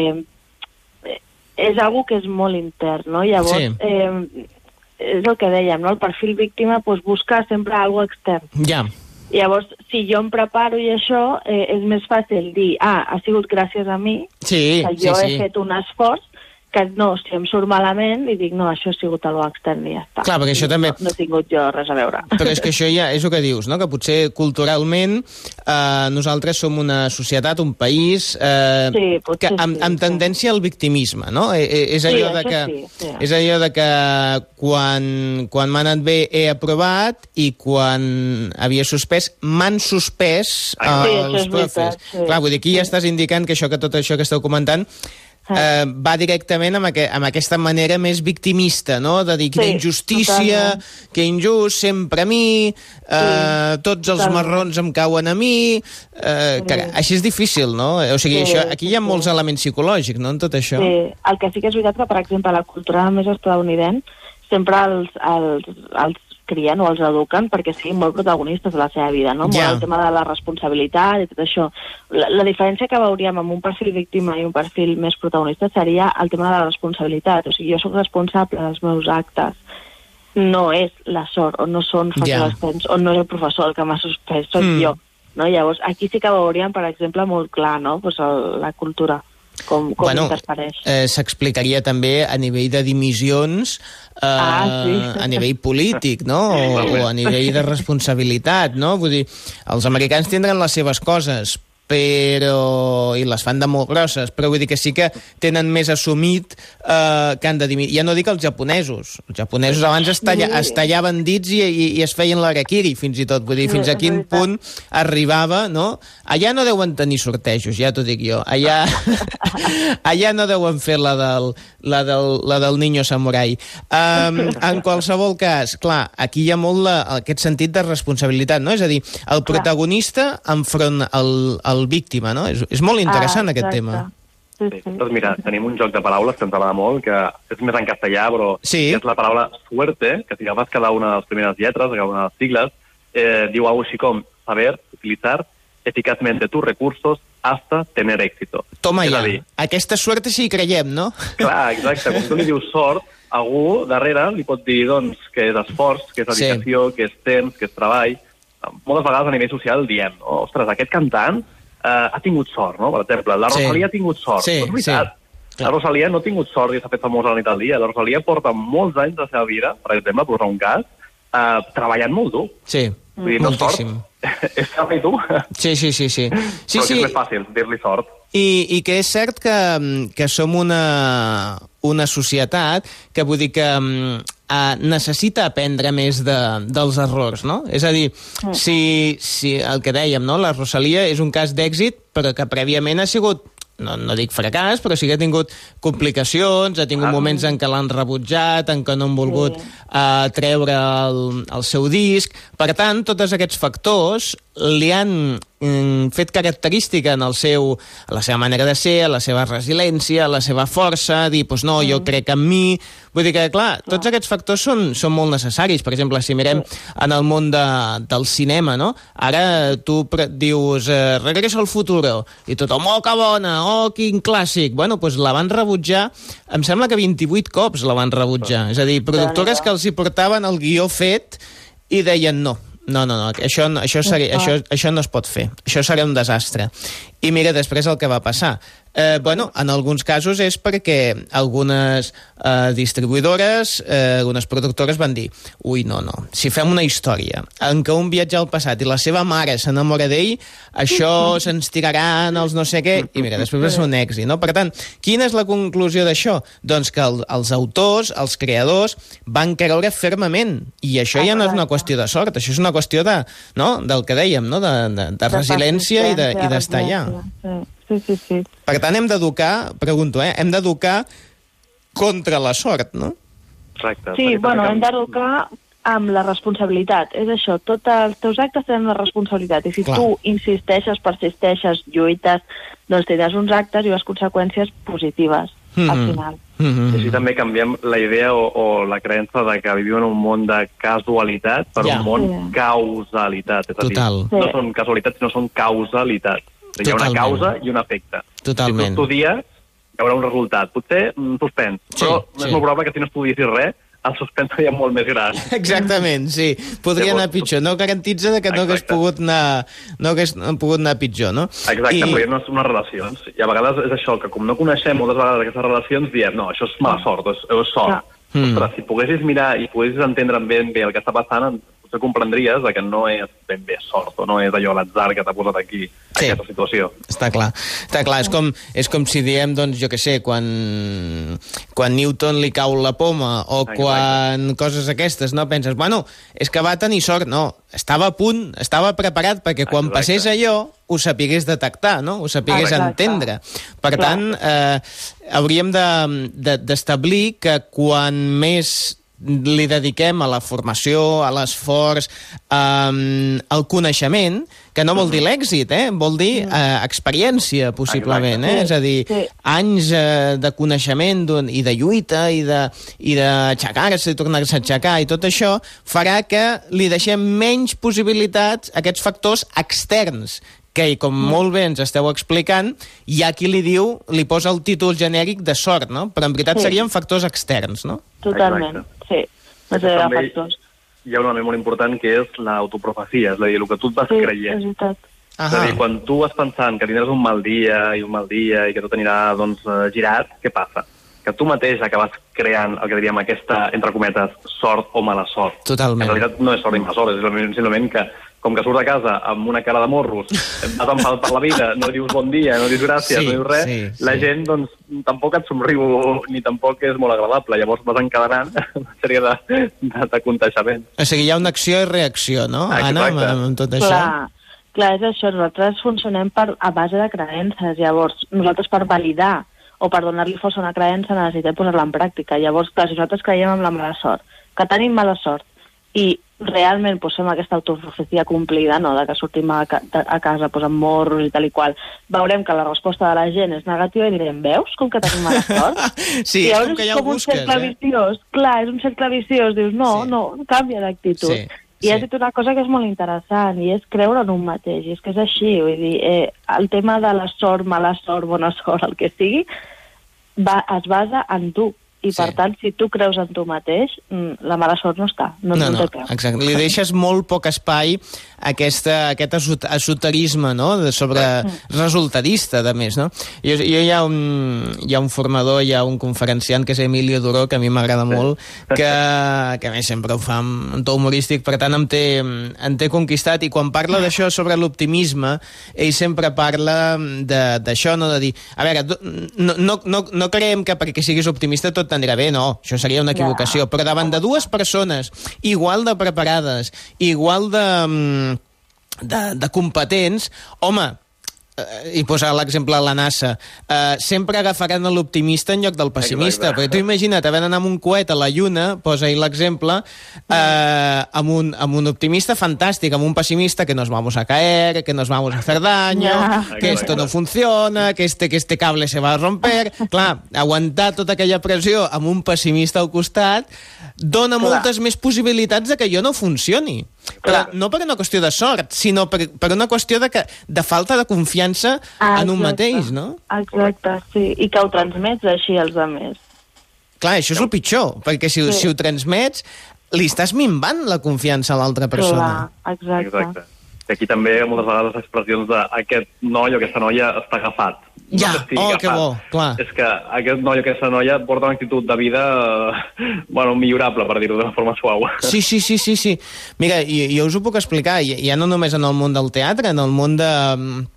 és algo que és molt intern, no? Llavors, és el que dèiem, no? El perfil víctima busca sempre algo extern. Ja. Llavors, si jo em preparo i això, és més fàcil dir, ha sigut gràcies a mi, que jo he fet un esforç, que no, si em surt malament, li dic, no, això ha sigut algo extern i ja està. Clar, perquè això també... No he tingut jo res a veure. Però és que això ja és el que dius, no? Que potser culturalment nosaltres som una societat, un país, que amb tendència al victimisme, no? És allò de que... És allò de que quan m'ha anat bé he aprovat i quan havia suspès, m'han suspès els profes. Clar, vull dir, aquí ja estàs indicant que tot això que esteu comentant va directament amb aquesta manera més victimista, no? De dir quina injustícia, que injust, sempre a mi, tots els marrons em cauen a mi... Així és difícil, no? O sigui, aquí hi ha molts elements psicològics, no?, en tot això. Sí, el que sí que és veritat que, per exemple, la cultura més estadounidense sempre els crien o els eduquen perquè siguin molt protagonistes de la seva vida, no? Molt el tema de la responsabilitat i tot això. La diferència que veuríem amb un perfil víctima i un perfil més protagonista seria el tema de la responsabilitat. O sigui, jo soc responsable dels meus actes. No és la sort, o no són factors o no és el professor el que m'ha suspès, soc jo. No? Llavors, aquí sí que veuríem, per exemple, molt clar, no? La cultura. Com interfereix. S'explicaria també a nivell de dimissions, a nivell polític, no? O a nivell de responsabilitat, no? Vull dir, els americans tindran les seves coses, i les fan de molt grosses, però vull dir que sí que tenen més assumit que han de dimitir. Ja no dic els japonesos. Els japonesos abans es tallaven dits i es feien l'harakiri, fins i tot. Vull dir, fins a quin punt arribava, no? Allà no deuen tenir sortejos, ja t'ho dic jo. Allà no deuen fer la del niño samurai. En qualsevol cas, clar, aquí hi ha molt aquest sentit de responsabilitat, no? És a dir, el protagonista enfront el víctima, no? És molt interessant aquest tema. Sí. Doncs mira, tenim un joc de paraules que ens agrada molt, que és més en castellà, però és la paraula suerte, que si agafes cada una de les primeres lletres, cada una de les sigles, diu algo així com saber utilitzar eficazmente tus recursos hasta tener éxito. Toma ja, aquesta suerte sí hi creiem, no? Clar, exacte, quan tu li dius sort, algú darrere li pot dir doncs, que és esforç, que és dedicació, que és temps, que és treball. Moltes vegades a nivell social diem, ostres, aquest cantant ha tingut sort, no? Per exemple, la Rosalia ha tingut sort. Sí, és veritat. La Rosalia no ha tingut sort i s'ha fet famosa a la nit del dia. La Rosalia porta molts anys de la seva vida, per exemple, per posar un cas, treballant molt dur. Sí, moltíssim. És saber tu. Sí. Però és més fàcil dir-li sort. I que és cert que som una societat que vull dir que necessita aprendre més dels errors, no? És a dir, si el que dèiem, no? La Rosalia és un cas d'èxit, però que prèviament ha sigut, no dic fracàs, però sí que ha tingut complicacions, ha tingut moments en què l'han rebutjat, en què no han volgut treure el seu disc. Per tant, tots aquests factors li han fet característica en la seva manera de ser, la seva resiliència, la seva força, dir, doncs no, jo crec en mi... Vull dir que, clar, tots aquests factors són molt necessaris. Per exemple, si mirem en el món del cinema, no? Ara tu dius Regreso al futuro, i tothom, oh, que bona, oh, quin clàssic. Bueno, doncs la van rebutjar, em sembla que 28 cops la van rebutjar. És a dir, productores que els hi portaven el guió fet i deien no, això no es pot fer, això serà un desastre. I mira després el que va passar. En alguns casos és perquè algunes distribuïdores, algunes productores van dir ui, no, si fem una història en què un viatja al passat i la seva mare s'enamora d'ell, això se'ns tiraran els no sé què, i mira, després va ser un èxit, no? Per tant, quina és la conclusió d'això? Doncs que els autors, els creadors, van creure fermament, i això ja no és una qüestió de sort, això és una qüestió del que dèiem, no? De resiliència i d'estar allà. sí. Per tant, hem d'educar, pregunto, hem d'educar contra la sort, no? Exacte. Sí, bueno, hem d'educar amb la responsabilitat. És això, tots els teus actes tenen una responsabilitat. I si tu insisteixes, persisteixes, lluites, doncs tindràs uns actes i unes conseqüències positives al final. I així també canviem la idea o la creença de que vivim en un món de casualitat per un món causalitat. És a dir, no són casualitats, sinó són causalitats. Hi ha una causa i un efecte. Totalment. Si tu estudies, hi haurà un resultat. Potser suspens, però és molt probable que si no estudiessis res, el suspens seria molt més gran. Exactament, sí. Podria anar pitjor. No garantitza que no hagués pogut anar pitjor, no? Exacte, perquè no són unes relacions. I a vegades és això, que com no coneixem moltes vegades aquestes relacions, diem, no, això és mala sort, és sort. Ostres, si poguessis mirar i poguessis entendre ben bé el que està passant, potser comprendries que no és ben bé sort, o no és allò l'atzar que t'ha posat aquí, aquesta situació. Està clar. És com si diem, doncs, jo què sé, quan Newton li cau la poma, o quan coses aquestes, no? Penses, bueno, és que va tenir sort. No, estava a punt, estava preparat perquè quan passés allò ho sapigués detectar, no? Ho sapigués entendre. Per tant, hauríem d'establir que quan més li dediquem a la formació, a l'esforç, al coneixement, que no vol dir l'èxit, vol dir experiència, possiblement. És a dir, anys de coneixement i de lluita i d'aixecar-se i tornar-se a aixecar i tot això farà que li deixem menys possibilitats a aquests factors externs que, com molt bé ens esteu explicant, hi ha qui li posa el títol genèric de sort, no? Però en veritat serien factors externs, no? Totalment, sí. També hi ha un element molt important que és l'autoprofecia, és a dir, el que tu et vas creient. És veritat. És a dir, quan tu vas pensant que tindràs un mal dia i que tot anirà girat, què passa? Que tu mateix acabes creant el que diríem aquesta, entre cometes, sort o mala sort. Totalment. En realitat no és sort ni mala sort, és simplement que com que surts a casa amb una cara de morros, vas enfadat per la vida, no dius bon dia, no dius gràcies, no dius res, la gent doncs tampoc et somriu ni tampoc és molt agradable. Llavors vas encadenant una sèrie de contagiaments. O sigui, hi ha una acció i reacció, no, Anna, amb tot això? Clar, és això. Nosaltres funcionem a base de creences. Llavors, nosaltres per validar o per donar-li força a una creença necessitem posar-la en pràctica. Llavors, clar, si nosaltres creiem en la mala sort, que tenim mala sort, i realment fem aquesta autoprofecia complida, no?, de que sortim a casa amb morros i tal i qual, veurem que la resposta de la gent és negativa i direm, veus com que tenim mala sort? Sí, és com que ja ho busques, un cercle viciós. Clar, és un cercle viciós, dius, no, canvia d'actitud. I has dit una cosa que és molt interessant, i és creure en un mateix, i és que és així, vull dir, el tema de la sort, mala sort, bona sort, el que sigui, es basa en tu. I, per tant, si tu creus en tu mateix, la mala sort no està. No, exacte. Li deixes molt poc espai a aquest esoterisme, no?, sobre resultadista, a més, no? Hi ha un formador, hi ha un conferenciant, que és Emilio Duró, que a mi m'agrada molt, que a més sempre ho fa en to humorístic, per tant em té conquistat, i quan parla d'això sobre l'optimisme, ell sempre parla d'això, no?, de dir, a veure, no creiem que perquè siguis optimista tot t'anirà bé, no, això seria una equivocació, però davant de dues persones igual de preparades, igual de competents, home, i posar l'exemple a la NASA, sempre agafaran l'optimista en lloc del pessimista, perquè tu imagina't haver d'anar amb un coet a la Lluna, posa ahí l'exemple, amb un optimista fantàstic, amb un pessimista que nos vamos a caer, que nos vamos a hacer daño, que esto no funciona, que este cable se va a romper. Clar, aguantar tota aquella pressió amb un pessimista al costat dona moltes més possibilitats de que allò no funcioni. Però no per una qüestió de sort, sinó per una qüestió de falta de confiança en un mateix, no? Exacte, sí, i que ho transmets així als altres. Clar, això és el pitjor, perquè si ho transmets, li estàs minvant la confiança a l'altra persona. Clar, exacte. I aquí també moltes vegades les expressions d'aquest noi o aquesta noia està agafat. Ja, que bo, clar. És que aquest noi o aquesta noia porta una actitud de vida millorable, per dir-ho d'una forma suau. Sí. Mira, jo us ho puc explicar, ja no només en el món del teatre, en el món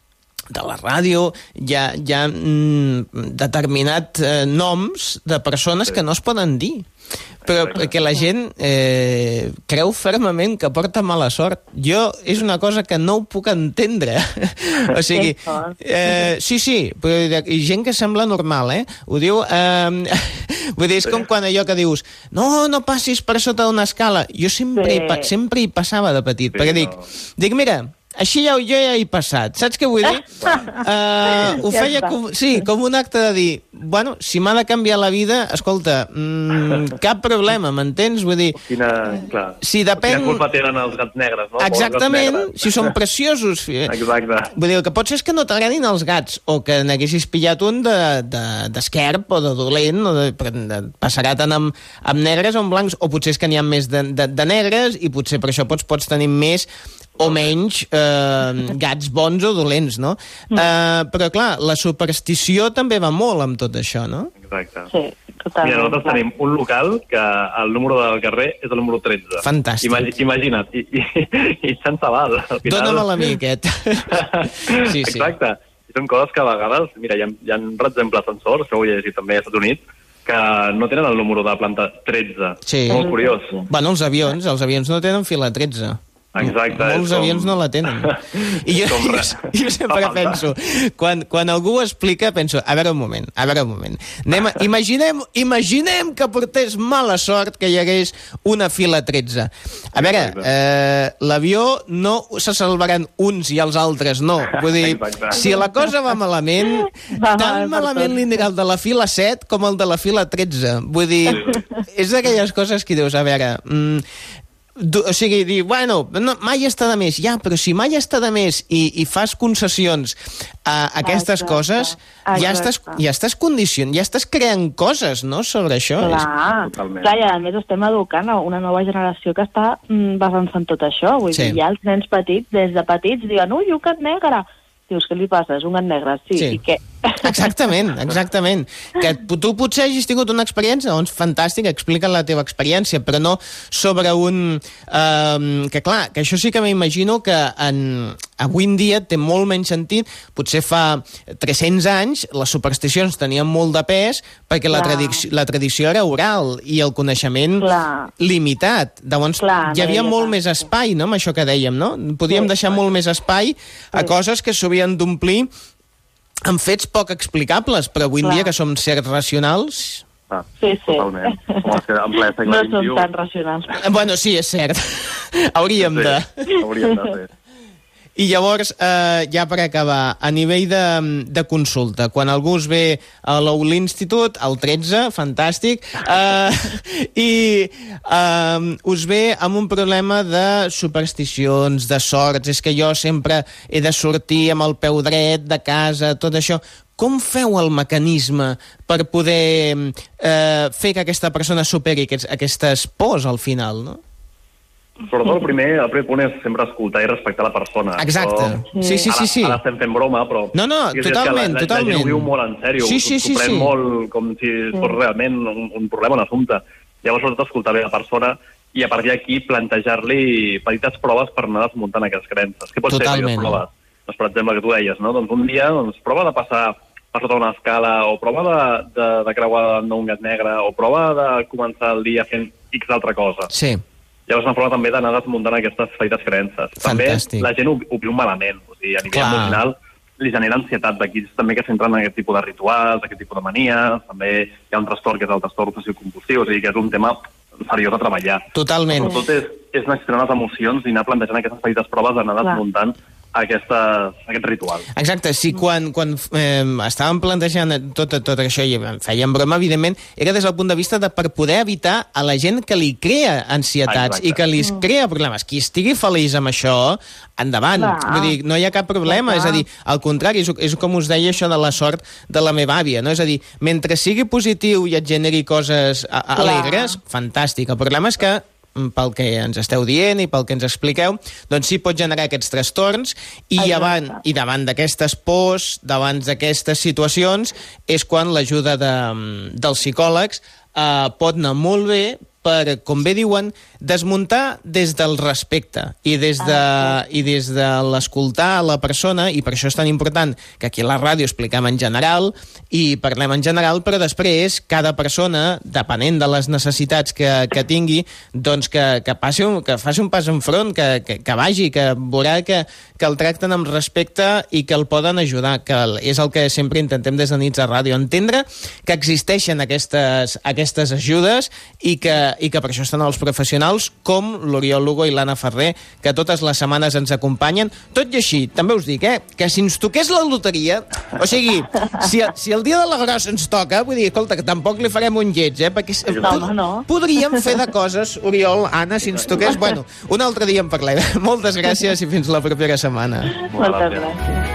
de la ràdio, hi ha determinat noms de persones que no es poden dir. Però perquè la gent creu fermament que porta mala sort. Jo és una cosa que no ho puc entendre. O sigui, sí, però gent que sembla normal, ho diu... Vull dir, és com quan allò que dius no passis per sota d'una escala. Jo sempre hi passava de petit, perquè dic, mira, així jo ja he passat. Saps què vull dir? Ho feia com un acte de dir, bueno, si m'ha de canviar la vida, escolta, cap problema, m'entens? Vull dir, si depèn... Quina culpa tenen els gats negres, no? Exactament, si són preciosos. Exacte. Vull dir, el que pot ser és que no t'agradin els gats, o que n'haguessis pillat un d'esquerp o de dolent, o passarà tant amb negres o amb blancs, o potser és que n'hi ha més de negres, i potser per això pots tenir més o menys gats bons o dolents, no? Però, clar, la superstició també va molt amb tot això, no? Exacte. Sí, totalment. Mira, nosaltres tenim un local que el número del carrer és el número 13. Fantàstic. Imagina't, i sense val. Dóna-me'l a mi, aquest. Sí. Exacte. I són coses que a vegades, mira, hi ha per exemple, ascensors, que ho he llegit també als Estats Units, que no tenen el número de planta 13. Sí. Molt curiós. Bueno, els avions no tenen fila 13. Exacte. Molts avions no la tenen. I jo sempre penso, quan algú ho explica, penso, a veure un moment. Imaginem que portés mala sort que hi hagués una fila 13. A veure, l'avió no se salvaran uns i els altres no. Vull dir, si la cosa va malament, tan malament li anirà el de la fila 7 com el de la fila 13. Vull dir, és d'aquelles coses que dius, a veure... O sigui, dir, bueno, no, mai està de més. Ja, però si mai està de més i fas concessions a aquestes coses, ja estàs condicionant, ja estàs creant coses, no?, sobre això. Clar, i a més estem educant a una nova generació que està basant-se en tot això. Vull dir, ja els nens petits, des de petits, diuen, ui, un gat negre. Dius, què li passa? És un gat negre, sí. I què? Exactament. Que tu potser hagis tingut una experiència, doncs fantàstic, explica la teva experiència, però no sobre un... que clar, que això sí que m'imagino que avui en dia té molt menys sentit. Potser fa 300 anys les supersticions tenien molt de pes perquè la tradició era oral i el coneixement limitat. Llavors hi havia molt més espai, no?, amb això que dèiem, no? Podíem deixar molt més espai a coses que s'havien d'omplir amb fets poc explicables, però avui en dia que som certs racionals... Sí. Totalment. No som tan racionals. Bueno, sí, és cert. Hauríem de fer. I llavors, ja per acabar, a nivell de consulta, quan algú us ve a l'Institut, al 13, fantàstic, i us ve amb un problema de supersticions, de sorts, és que jo sempre he de sortir amb el peu dret de casa, tot això... Com feu el mecanisme per poder fer que aquesta persona superi aquestes pors al final, no? Sobretot el primer punt és sempre escoltar i respectar la persona. Exacte. Sí. Ara estem fent broma, però... No, totalment. La gent ho viu molt en sèrio. S'ho pren molt com si fos realment un problema, un assumpte. Llavors, sobretot, escoltar bé la persona i a partir d'aquí plantejar-li petites proves per anar desmuntant aquestes creences. Què pot ser aquestes proves? Doncs, per exemple, que tu deies, no? Doncs un dia prova de passar per sota una escala, o prova de creuar un gat negre, o prova de començar el dia fent X altra cosa. Sí. Llavors una forma també d'anar desmuntant aquestes petites creences. Fantàstic. També la gent ho viu malament, o sigui, a nivell emocional li genera ansietat d'aquí també que s'entren en aquest tipus de rituals, aquest tipus de manies, també hi ha un trastorn que és el trastorn obsessiu-compulsiu, o sigui que és un tema seriós a treballar. Totalment. Sobretot és anar gestionant les emocions i anar plantejant aquestes petites proves d'anar desmuntant aquest ritual. Exacte, sí, quan estàvem plantejant tot això i fèiem broma, evidentment, era des del punt de vista de per poder evitar a la gent que li crea ansietats i que li crea problemes. Qui estigui feliç amb això, endavant. Vull dir, no hi ha cap problema, és a dir, al contrari, és com us deia això de la sort de la meva àvia, no? És a dir, mentre sigui positiu i et generi coses alegres, fantàstic. El problema és que pel que ens esteu dient i pel que ens expliqueu, doncs sí pot generar aquests trastorns i davant d'aquestes pors, davant d'aquestes situacions, és quan l'ajuda dels psicòlegs pot anar molt bé per, com bé diuen, desmuntar des del respecte i des de l'escoltar a la persona, i per això és tan important que aquí a la ràdio expliquem en general i parlem en general, però després cada persona, depenent de les necessitats que tingui, doncs que faci un pas enfront, que vagi, que veurà que el tracten amb respecte i que el poden ajudar, que és el que sempre intentem des de Nits a Ràdio, entendre que existeixen aquestes ajudes i que per això estan els professionals com l'Oriol Lugo i l'Anna Ferrer, que totes les setmanes ens acompanyen. Tot i així, també us dic, que si ens toqués la loteria, o sigui, si el dia de la grossa ens toca, vull dir, escolta, que tampoc li farem un lleig, perquè podríem fer de coses, Oriol, Anna, si ens toqués... Bueno, un altre dia en parlem. Moltes gràcies i fins la propera setmana. Moltes gràcies.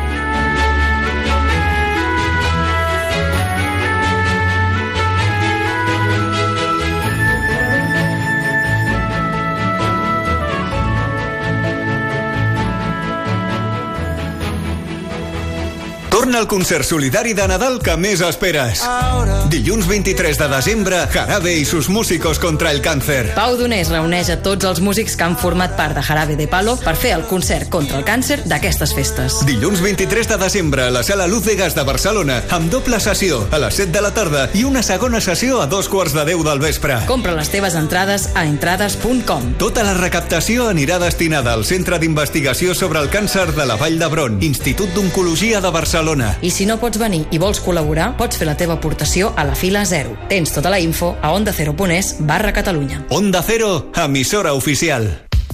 Torna al concert solidari de Nadal que més esperes. Dilluns 23 de desembre, Jarabe i sus músicos contra el càncer. Pau Donés reuneix a tots els músics que han format part de Jarabe de Palo per fer el concert contra el càncer d'aquestes festes. Dilluns 23 de desembre a la Sala Luz de Gas de Barcelona, amb doble sessió a les 7 de la tarda i una segona sessió a 2:15 del vespre. Compra les teves entrades a entrades.com. Tota la recaptació anirà destinada al Centre d'Investigació sobre el Càncer de la Vall d'Hebron, Institut d'Oncologia de Barcelona. I si no pots venir i vols col·laborar, pots fer la teva aportació a la fila 0. Tens tota la info a ondacero.es/Catalunya. Onda Cero, emissora oficial.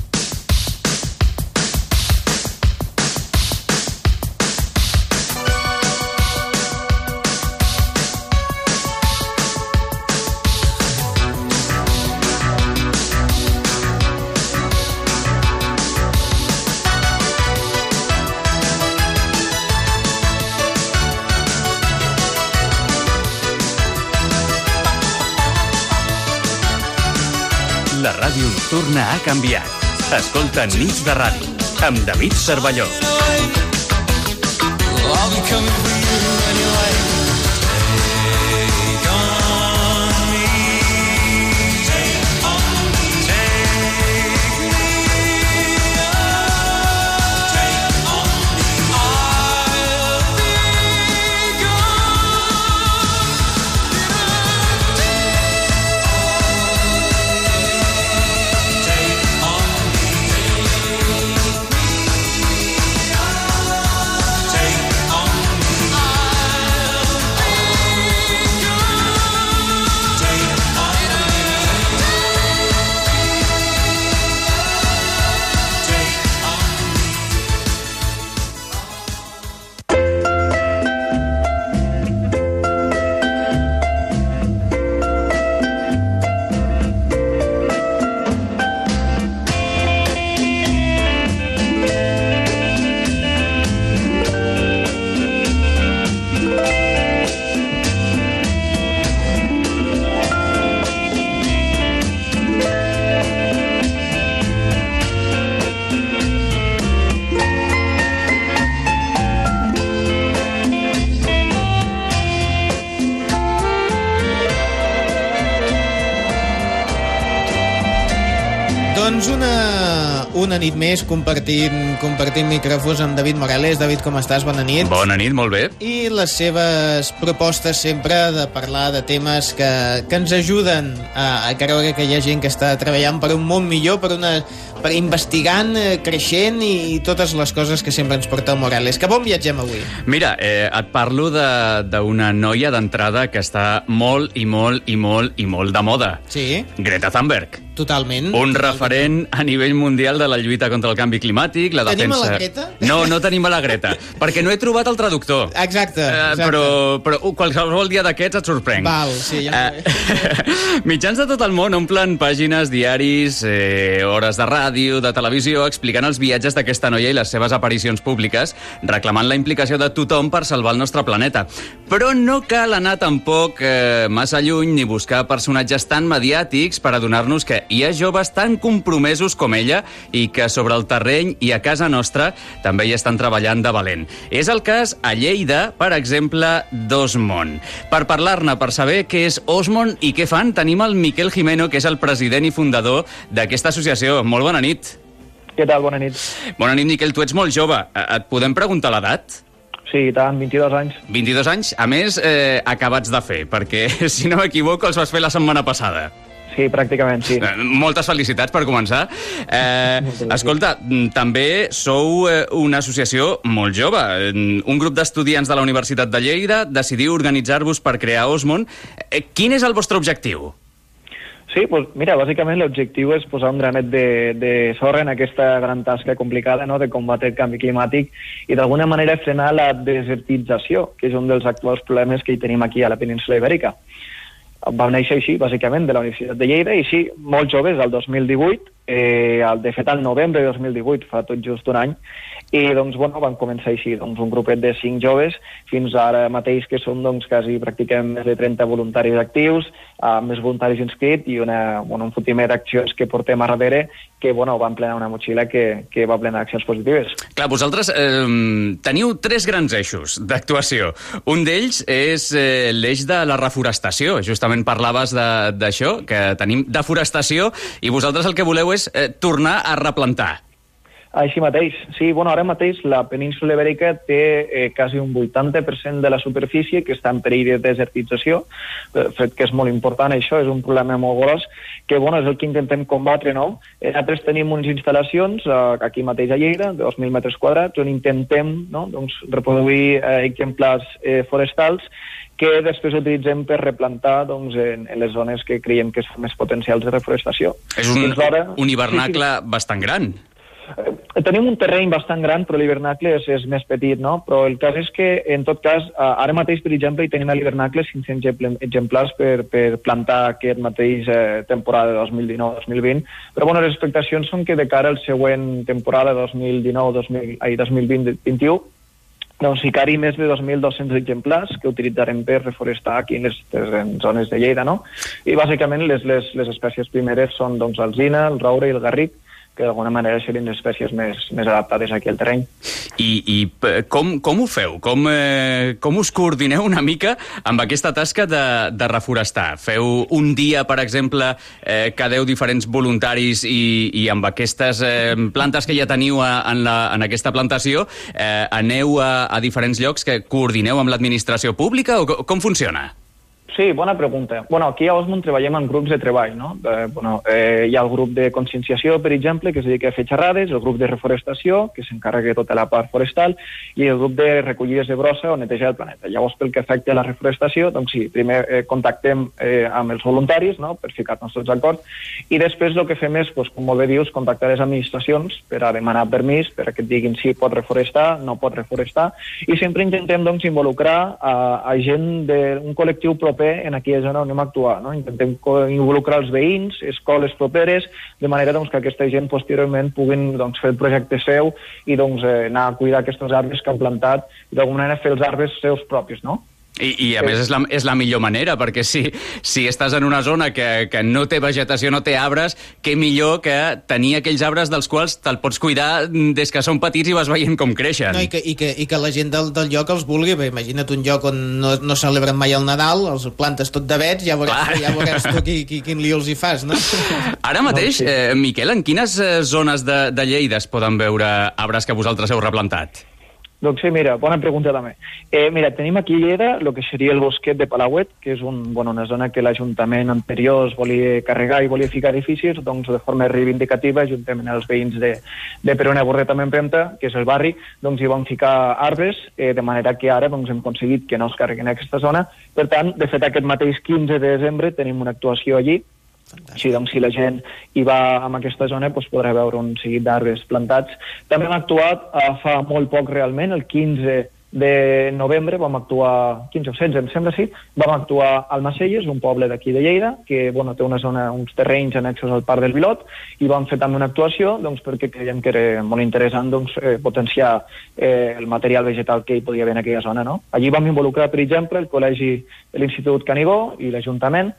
La ràdio torna a canviar. Escolta Nits de Ràdio, amb David Cervelló. Doncs una nit més compartint micròfons amb David Morales. David, com estàs? Bona nit. Bona nit, molt bé. I les seves propostes sempre de parlar de temes que ens ajuden a creure que hi ha gent que està treballant per un món millor, per investigant, creixent i totes les coses que sempre ens porta el Morales. Cap on viatgem avui? Mira, et parlo d'una noia d'entrada que està molt de moda. Sí. Greta Thunberg. Totalment. Un referent a nivell mundial de la lluita contra el canvi climàtic, la defensa... Tenim a la Greta? No tenim a la Greta, perquè no he trobat el traductor. Exacte. Però qualsevol dia d'aquests et sorprenc. Val, sí, ja Mitjans de tot el món omplen pàgines, diaris, hores de ràdio, ràdio, de televisió, explicant els viatges d'aquesta noia i les seves aparicions públiques, reclamant la implicació de tothom per salvar el nostre planeta. Però no cal anar tampoc massa lluny ni buscar personatges tan mediàtics per adonar-nos que hi ha joves tan compromesos com ella i que sobre el terreny i a casa nostra també hi estan treballant de valent. És el cas a Lleida, per exemple, d'Osmon. Per parlar-ne, per saber què és Osmon i què fan, tenim el Miquel Jimeno, que és el president i fundador d'aquesta associació. Molt bona nit. Què tal? Bona nit. Bona nit, Miquel. Tu ets molt jove. Et podem preguntar l'edat? Sí, i tant, 22 anys. 22 anys? A més, acabats de fer, perquè, si no m'equivoco, els vas fer la setmana passada. Sí, pràcticament, sí. Moltes felicitats per començar. Escolta, també sou una associació molt jove. Un grup d'estudiants de la Universitat de Lleida decidiu organitzar-vos per crear Osmon. Quin és el vostre objectiu? Sí, pues mira, bàsicament l'objectiu és posar un granet de sorra en aquesta gran tasca complicada, no?, de combatre el canvi climàtic i d'alguna manera frenar la desertització, que és un dels actuals problemes que hi tenim aquí a la península Ibèrica. Vam néixer així, bàsicament, de la Universitat de Lleida, i sí, molt joves, el 2018, de fet, al novembre de 2018, fa tot just un any, i doncs, bueno, vam començar així, doncs, un grupet de 5 joves, fins ara mateix que som, doncs, quasi pràcticament més de 30 voluntaris actius, més voluntaris inscrits i un fotimer d'accions que portem a darrere, que, bueno, van plenar una motxilla que va plenar d'accions positives. Clar, vosaltres teniu 3 grans eixos d'actuació. Un d'ells és l'eix de la reforestació. Justament parlaves d'això, que tenim deforestació, i vosaltres el que voleu és tornar a replantar. Així mateix, sí. Bueno, ara mateix la península Ibèrica té quasi un 80% de la superfície que està en perill de desertització, fet que és molt important això, és un problema molt gros, que bueno, és el que intentem combatre, no? Nosaltres tenim unes instal·lacions aquí mateix a Lleida, de 2.000 metres quadrats, on intentem, no?, doncs, reproduir exemplars forestals que després utilitzem per replantar, doncs, en les zones que creiem que són més potencials de reforestació. És un hivernacle bastant gran. Tenim un terreny bastant gran, però l'hivernacle és més petit, no? Però el cas és que, en tot cas, ara mateix, per exemple, hi tenim a l'hivernacle 500 exemplars per plantar aquest mateix temporada 2019-2020, però bueno, les expectacions són que de cara al següent temporada 2020-2021 doncs ficar-hi més de 2.200 exemplars que utilitzarem per reforestar aquí en les zones de Lleida, no? I bàsicament les espècies primeres són doncs l'alzina, el roure i el garric, que d'alguna manera serien espècies més adaptades aquí al terreny. I com ho feu? Com us coordineu una mica amb aquesta tasca de reforestar? Feu un dia, per exemple, quedeu diferents voluntaris i amb aquestes plantes que ja teniu en aquesta plantació, aneu a diferents llocs que coordineu amb l'administració pública o com funciona? Sí, bona pregunta. Bueno, aquí a Osmon treballem en grups de treball, no? Hi ha el grup de conscienciació, per exemple, que es dedica a fer xerrades, el grup de reforestació, que s'encarrega de tota la part forestal, i el grup de recollides de brossa o netejar el planeta. Llavors, pel que afecta a la reforestació, doncs sí, primer contactem amb els voluntaris, no?, per ficar-nos tots d'acord, i després el que fem és, com molt bé dius, contactar les administracions per a demanar permís, per a que et diguin si pot reforestar, no pot reforestar, i sempre intentem, doncs, involucrar a gent d'un col·lectiu proper en aquella zona on anem a actuar, no? Intentem involucrar els veïns, escoles properes, de manera doncs, que aquesta gent posteriorment puguin doncs, fer el projecte seu i doncs, anar a cuidar aquests arbres que han plantat i d'alguna manera fer els arbres seus propis, no? I a més és la millor manera, perquè si estàs en una zona que no té vegetació, no té arbres, què millor que tenir aquells arbres dels quals te'l pots cuidar des que són petits i vas veient com creixen. No, i que la gent del lloc els vulgui. Bé, imagina't un lloc on no celebren mai el Nadal, els plantes tot d'avets, ja veuràs tu quin lío els hi fas, no? Ara mateix, Miquel, en quines zones de Lleida es poden veure arbres que vosaltres heu replantat? Doncs sí, mira, bona pregunta també. Mira, tenim aquí a Lleida el que seria el bosquet de Palauet, que és una zona que l'Ajuntament anterior es volia carregar i volia ficar edificis, doncs de forma reivindicativa, juntament amb els veïns de Perona, Borreta, Empremta, que és el barri, doncs hi van ficar arbres, de manera que ara doncs, hem aconseguit que no es carreguen a aquesta zona. Per tant, de fet, aquest mateix 15 de desembre tenim una actuació allí. Així, doncs, si la gent hi va a aquesta zona, doncs podrà veure un seguit d'arbres plantats. També hem actuat fa molt poc realment, el 15 de novembre vam actuar, 15 o 16 em sembla, sí, vam actuar al Macelles, un poble d'aquí de Lleida, que té una zona, uns terrenys annexos al Parc del Vilot, i vam fer també una actuació perquè creiem que era molt interessant potenciar el material vegetal que hi podia haver en aquella zona. No? Allí vam involucrar, per exemple, el col·legi de l'Institut Canigó i l'Ajuntament,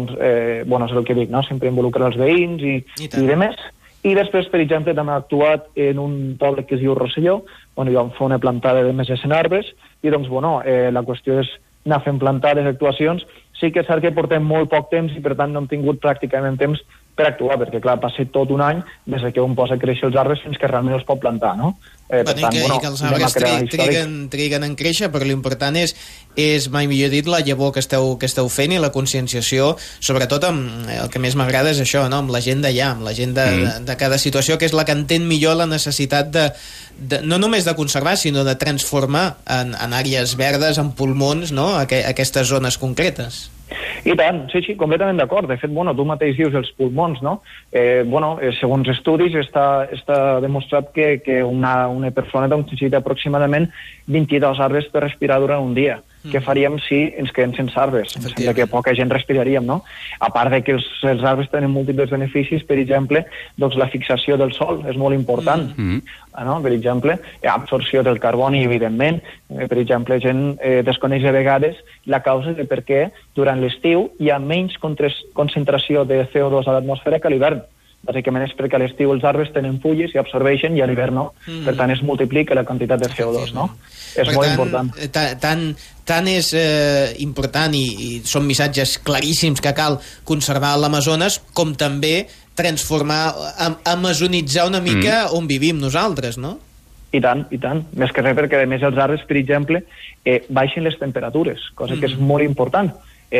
és el que dic, no? Sempre involucrar els veïns i demés. I després, per exemple, també ha actuat en un poble que es diu Rosselló, on hi vam fer una plantada de més de 100 arbres, i la qüestió és anar fent plantades, actuacions. Sí que és cert que portem molt poc temps i per tant no hem tingut pràcticament temps per actuar, perquè clar, passa tot un any des que un posa a créixer els arbres fins que realment els pot plantar, no? I que els arbres triguen en créixer, però l'important és, mai millor dit, la llavor que esteu fent i la conscienciació, sobretot el que més m'agrada és això, no? Amb la gent d'allà, amb la gent de cada situació, que és la que entén millor la necessitat no només de conservar, sinó de transformar en àrees verdes, en pulmons, no? Aquestes zones concretes. I tant, sí, completament d'acord. De fet, tu mateix dius els pulmons, no? Segons estudis està demostrat que una persona necessita aproximadament 22 arbres per respirar durant un dia. Què faríem si ens quedem sense arbres? Em sembla que poca gent respiraríem, no? A part de que els arbres tenen múltiples beneficis, per exemple, la fixació del sol és molt important. No? Per exemple, absorció del carboni, evidentment. Per exemple, gent desconeix a vegades la causa de per què durant l'estiu hi ha menys concentració de CO2 a l'atmosfera que a l'hivern. Bàsicament és perquè a l'estiu els arbres tenen fulles i absorbeixen i a l'hivern no. Per tant, es multiplica la quantitat de CO2, no? És molt important. Tant és important i són missatges claríssims que cal conservar l'Amazones, com també transformar, amazonitzar una mica on vivim nosaltres, no? I tant. Més que res perquè, a més, els arbres, per exemple, baixen les temperatures, cosa que és molt important.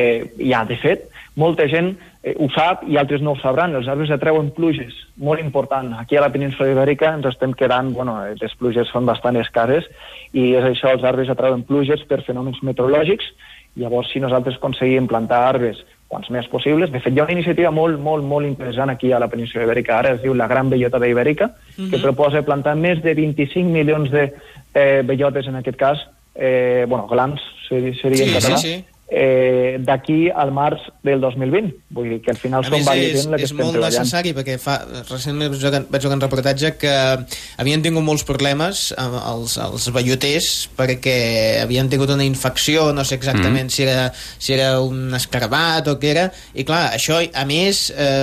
De fet, molta gent ho sap i altres no ho sabran. Els arbres atreuen pluges, molt important. Aquí a la península Ibèrica ens estem quedant, les pluges són bastant escasses i és això, els arbres atreuen pluges per fenòmens meteorològics. Llavors, si nosaltres aconseguim plantar arbres quants més possibles, de fet hi ha una iniciativa molt interessant aquí a la península Ibèrica, ara es diu la Gran Bellota d'Ibèrica, que proposa plantar més de 25 milions de bellotes, en aquest cas, glans, seria en català, d'aquí al març del 2020. Vull dir que al final són vàlids en la que estem treballant. És molt necessari, perquè recentment vaig veure un reportatge que havien tingut molts problemes els belloters perquè havien tingut una infecció, no sé exactament si era un escarbat o què era, i clar, això a més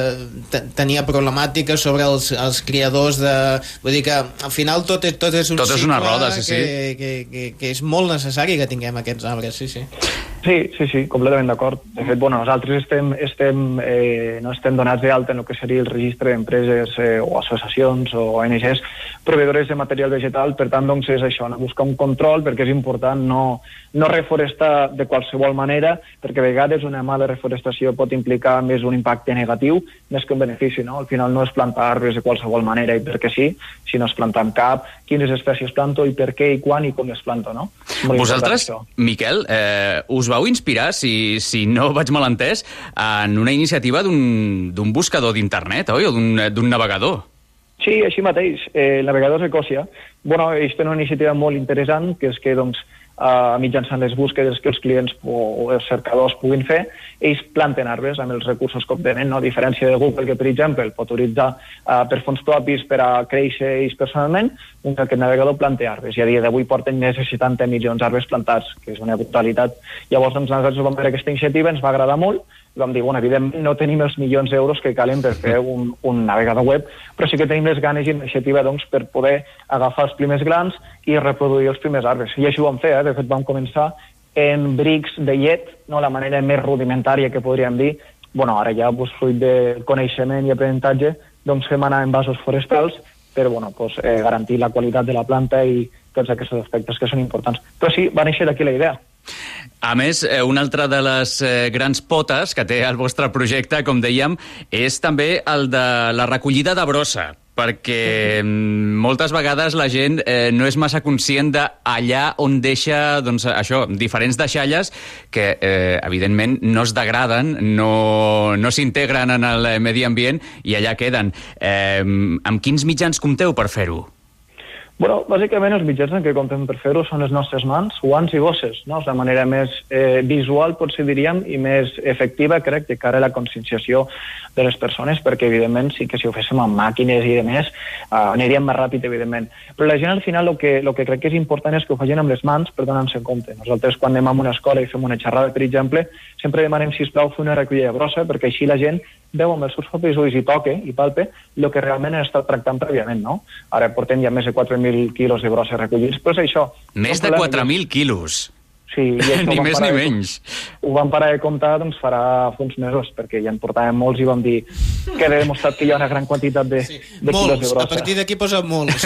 tenia problemàtiques sobre els criadors de... Vull dir que al final tot és un cicle, una roda, sí. Que és molt necessari que tinguem aquests arbres, sí. Sí, completament d'acord. De fet, nosaltres estem donats d'alta en el que seria el registre d'empreses o associacions o ONGs proveïdores de material vegetal, per tant, és això, buscar un control, perquè és important no reforestar de qualsevol manera, perquè a vegades una mala reforestació pot implicar més un impacte negatiu més que un benefici, no? Al final no és plantar arbres de qualsevol manera i perquè sí, sinó és plantar amb cap, quines espècies planto i per què i quan i com les planto, no? Vosaltres, Miquel, us vau inspirar, si no vaig mal entès, en una iniciativa d'un buscador d'internet, oi? O d'un navegador. Sí, així mateix. Navegadors Ecosia. Ells tenen una iniciativa molt interessant, que és que, mitjançant les búsquedes que els clients o els cercadors puguin fer, ells planten arbres amb els recursos que obtenen, no? A diferència de Google, que, per exemple, pot utilitzar per fons propis per a créixer ells personalment, aquest navegador planta arbres. I a dia d'avui porten més de 70 milions d'arbres plantats, que és una brutalitat. Llavors, nosaltres vam veure aquesta iniciativa, ens va agradar molt, i vam dir, evidentment no tenim els milions d'euros que calen per fer un navegador web, però sí que tenim les ganes i iniciativa per poder agafar els primers grans i reproduir els primers arbres. I així ho vam fer, de fet vam començar en brics de llet, la manera més rudimentària que podríem dir. Ara ja, fruit del coneixement i aprenentatge, fem anar en vasos forestals per garantir la qualitat de la planta i tots aquests aspectes que són importants. Però sí, va néixer d'aquí la idea. A més, una altra de les grans potes que té el vostre projecte, com dèiem, és també el de la recollida de brossa, perquè moltes vegades la gent no és massa conscient d'allà on deixa, diferents deixalles que, evidentment, no es degraden, no s'integren en el medi ambient i allà queden. Amb quins mitjans compteu per fer-ho? Bueno, bàsicament els mitjans en què comptem per fer-ho són les nostres mans, guants i bosses, no? És la manera més visual, potser diríem, i més efectiva, crec, de cara a la conscienciació de les persones, perquè, evidentment, sí que si ho féssim amb màquines i demés, aniríem més ràpid, evidentment. Però la gent, al final, el que crec que és important és que ho facin amb les mans per donar-se en compte. Nosaltres, quan anem a una escola i fem una xerrada, per exemple, sempre demanem, sisplau, fer una recollida de brossa, perquè així la gent veu amb els seus propis ulls i toque i palpe el que realment han estat tractant prèviament, no? Ara portem ja més de 4.000 quilos de brossa recollits, però és això. Més de 4.000 quilos? Sí. Ni més ni menys. Ho vam parar de comptar, doncs, farà uns mesos, perquè ja en portàvem molts i vam dir que he demostrat que hi ha una gran quantitat de quilos de brossa. A partir d'aquí posa molts.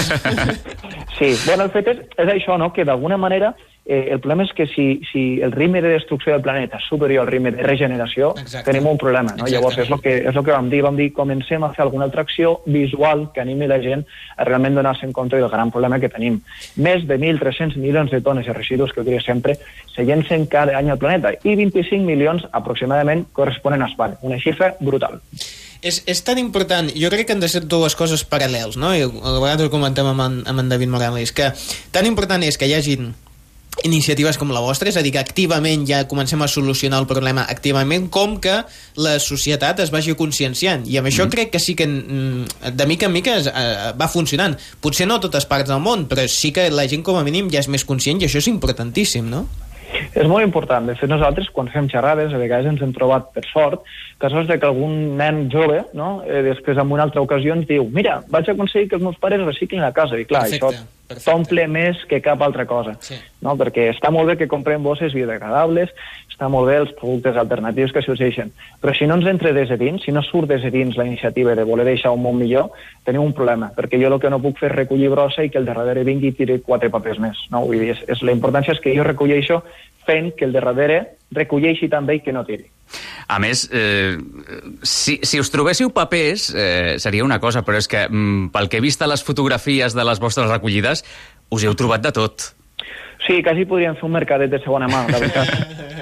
Sí, bueno, el fet és això, no?, que d'alguna manera el problema és que si el ritme de destrucció del planeta és superior al ritme de regeneració, tenim un problema, no? Llavors és el que vam dir, comencem a fer alguna altra acció visual que animi la gent a realment donar-se en compte del gran problema que tenim. Més de 1.300 milions de tones de residus, que ho diré sempre, se llencen cada any al planeta, i 25 milions aproximadament corresponen a Espanya, una xifra brutal. És tan important, jo crec que han de ser dues coses paral·lels, no? I a vegades ho comentem amb en David Morales, que tan important és que hi hagi iniciatives com la vostra, és a dir, que activament ja comencem a solucionar el problema activament, com que la societat es vagi conscienciant, i amb això crec que sí que de mica en mica va funcionant. Potser no a totes parts del món, però sí que la gent com a mínim ja és més conscient, i això és importantíssim, no? És molt important. De fet, nosaltres, quan fem xerrades, a vegades ens hem trobat, per sort, casos de que algun nen jove, no?, després en una altra ocasió ens diu: mira, vaig aconseguir que els meus pares reciclin a casa. I clar, això t'omple més que cap altra cosa, no? Perquè està molt bé que comprem bosses biodegradables, està molt bé els productes alternatius que s'usen, però si no ens entra des de dins, si no surt des de dins la iniciativa de voler deixar un món millor, tenim un problema, perquè jo el que no puc fer és recollir brossa i que el de darrere vingui i tiri 4 papers més, no? Vull dir, la importància és que jo recolleixo fent que el de darrere recolleixi també i que no tiri. A més, si us trobéssiu papers seria una cosa, però és que pel que he vist a les fotografies de les vostres recollides us heu trobat de tot. Sí, quasi podríem fer un mercadet de segona mà, la veritat.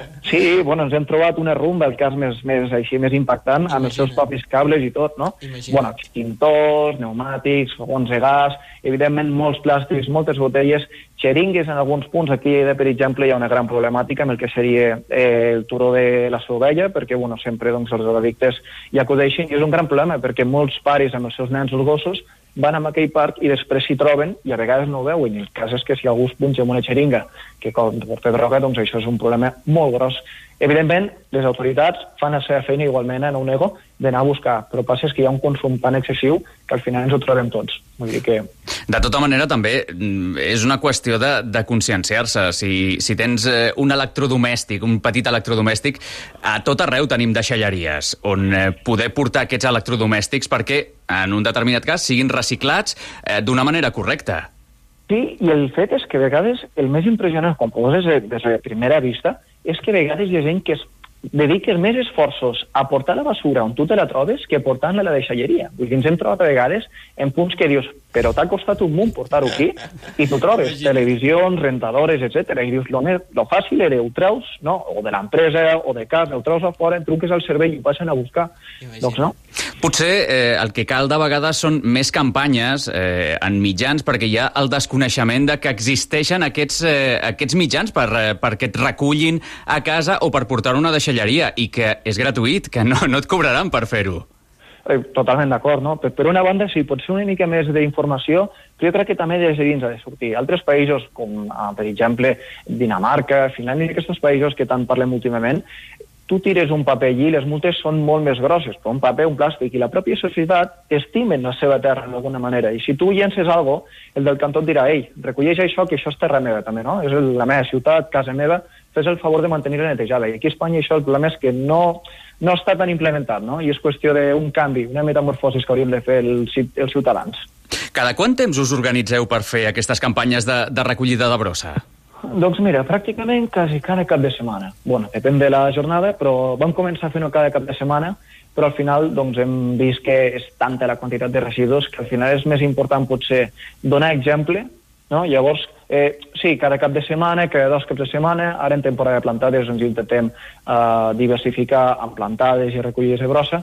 Sí, bueno, ens hem trobat una rumba, el cas més impactant, amb els seus propis cables i tot, no? Bueno, extintors, pneumàtics, fogons de gas, evidentment molts plàstics, moltes botelles, xeringues en alguns punts. Aquí, per exemple, hi ha una gran problemàtica amb el que seria el turó de la Sovella, perquè, bueno, sempre els addictes hi acudeixen, i és un gran problema, perquè molts pares amb els seus nens o els gossos van a aquell parc i després s'hi troben i a vegades no ho veuen. I el cas és que si algú es punxa amb una xeringa que porta droga, doncs això és un problema molt gros. Evidentment, les autoritats fan la seva feina igualment, no ho nego, d'anar a buscar, però el que passa és que hi ha un consum tan excessiu que al final ens ho trobem tots. Vull dir que... De tota manera, també és una qüestió de conscienciar-se. Si tens un electrodomèstic, un petit electrodomèstic, a tot arreu tenim deixalleries on poder portar aquests electrodomèstics perquè, en un determinat cas, siguin reciclats d'una manera correcta. Sí, i el fet és que a vegades el més impressionant, quan poses des de primera vista, és que a vegades hi ha gent que dediques més esforços a portar la basura on tu te la trobes que portant-la a la deixalleria. Vull dir, ens hem trobat a vegades en punts que dius, però t'ha costat un munt portar-ho aquí, i tu trobes televisions, rentadores, etc. I dius, lo fàcil era, ho treus, no? O de l'empresa, o de casa, ho treus a fora, truques al servei i ho passen a buscar. Doncs no. Potser el que cal de vegades són més campanyes en mitjans, perquè hi ha el desconeixement de que existeixen aquests mitjans perquè et recullin a casa o per portar-ho a una deixalleria, i que és gratuït, que no et cobraran per fer-ho. Totalment d'acord, no? Per una banda, sí, pot ser una mica més d'informació, però jo crec que també des de dins ha de sortir. Altres països, com per exemple Dinamarca, Finlàndia, aquests països que tant parlem últimament, tu tires un paper allí, les multes són molt més grosses, però un paper, un plàstic, i la pròpia societat estimen la seva terra d'alguna manera. I si tu llences alguna cosa, el del cantó et dirà, ei, recolleix això, que això és terra meva també, no? És la meva ciutat, casa meva, fes el favor de mantenir-la netejada. I aquí a Espanya això el problema és que no està tan implementat, no? I és qüestió d'un canvi, una metamorfosi que hauríem de fer els ciutadans. Cada quant temps us organitzeu per fer aquestes campanyes de recollida de brossa? Doncs mira, pràcticament quasi cada cap de setmana. Bueno, depèn de la jornada, però vam començar fent-ho cada cap de setmana, però al final doncs, hem vist que és tanta la quantitat de residus que al final és més important potser donar exemple, no? Llavors, sí, cada cap de setmana, cada 2 caps de setmana, ara en temporada de plantades ens intentem diversificar amb plantades i recollides de brossa,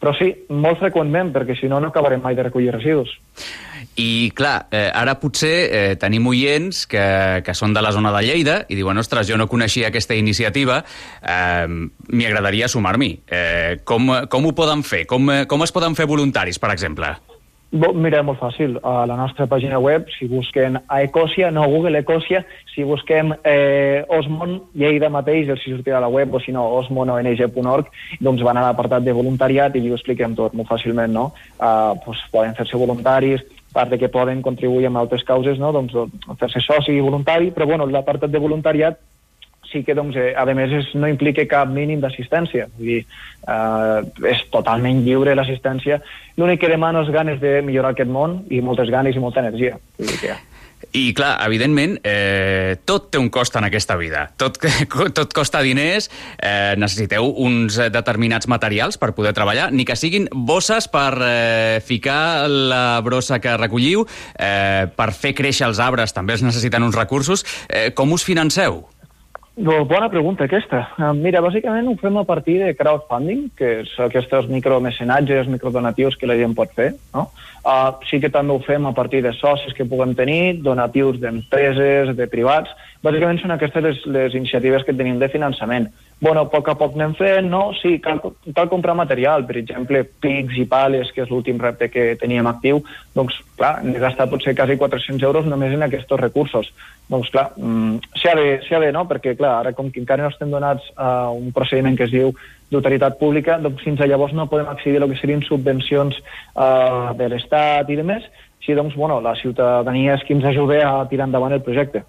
Però sí, molt freqüentment, perquè si no, no acabarem mai de recollir residus. I, clar, ara potser tenim oients que són de la zona de Lleida i diuen, ostres, jo no coneixia aquesta iniciativa, m'hi agradaria sumar-m'hi. Com ho poden fer? Com es poden fer voluntaris, per exemple? Mira, molt fàcil. A la nostra pàgina web, si busquen a Ecosia, no Google Ecosia, si busquem Osmon, Lleida mateix, els si sortirà a la web, o si no, osmonog.org, doncs van a l'apartat de voluntariat i ho expliquem tot molt fàcilment, no? Poden fer-se voluntaris, a part de que poden contribuir amb altres causes, no? Doncs fer-se soci voluntari, però bueno, l'apartat de voluntariat sí que, doncs, a més, no implica cap mínim d'assistència. Vull dir, és totalment lliure l'assistència. L'únic que demano és ganes de millorar aquest món i moltes ganes i molta energia. Vull dir que I, clar, evidentment, tot té un cost en aquesta vida. Tot costa diners, necessiteu uns determinats materials per poder treballar, ni que siguin bosses per ficar la brossa que recolliu, per fer créixer els arbres també es necessiten uns recursos. Com us financeu? Bona pregunta aquesta. Mira, bàsicament ho fem a partir de crowdfunding, que és aquests micromecenatges, microdonatius que la gent pot fer, no? Sí que també ho fem a partir de socis que puguem tenir, donatius d'empreses, de privats. Bàsicament són aquestes les iniciatives que tenim de finançament. Bueno, a poc anem fent, no? Sí, cal comprar material, per exemple, pics i pales, que és l'últim repte que teníem actiu, doncs, clar, hem de gastar potser quasi 400 euros només en aquests recursos. Doncs, clar, s'ha de, no? Perquè, clar, ara com que encara no estem donats a un procediment que es diu d'utilitat pública, doncs fins a llavors no podem accedir a el que serien subvencions de l'Estat i demés. Així, doncs, bueno, la ciutadania és qui ens ajuda a tirar endavant el projecte.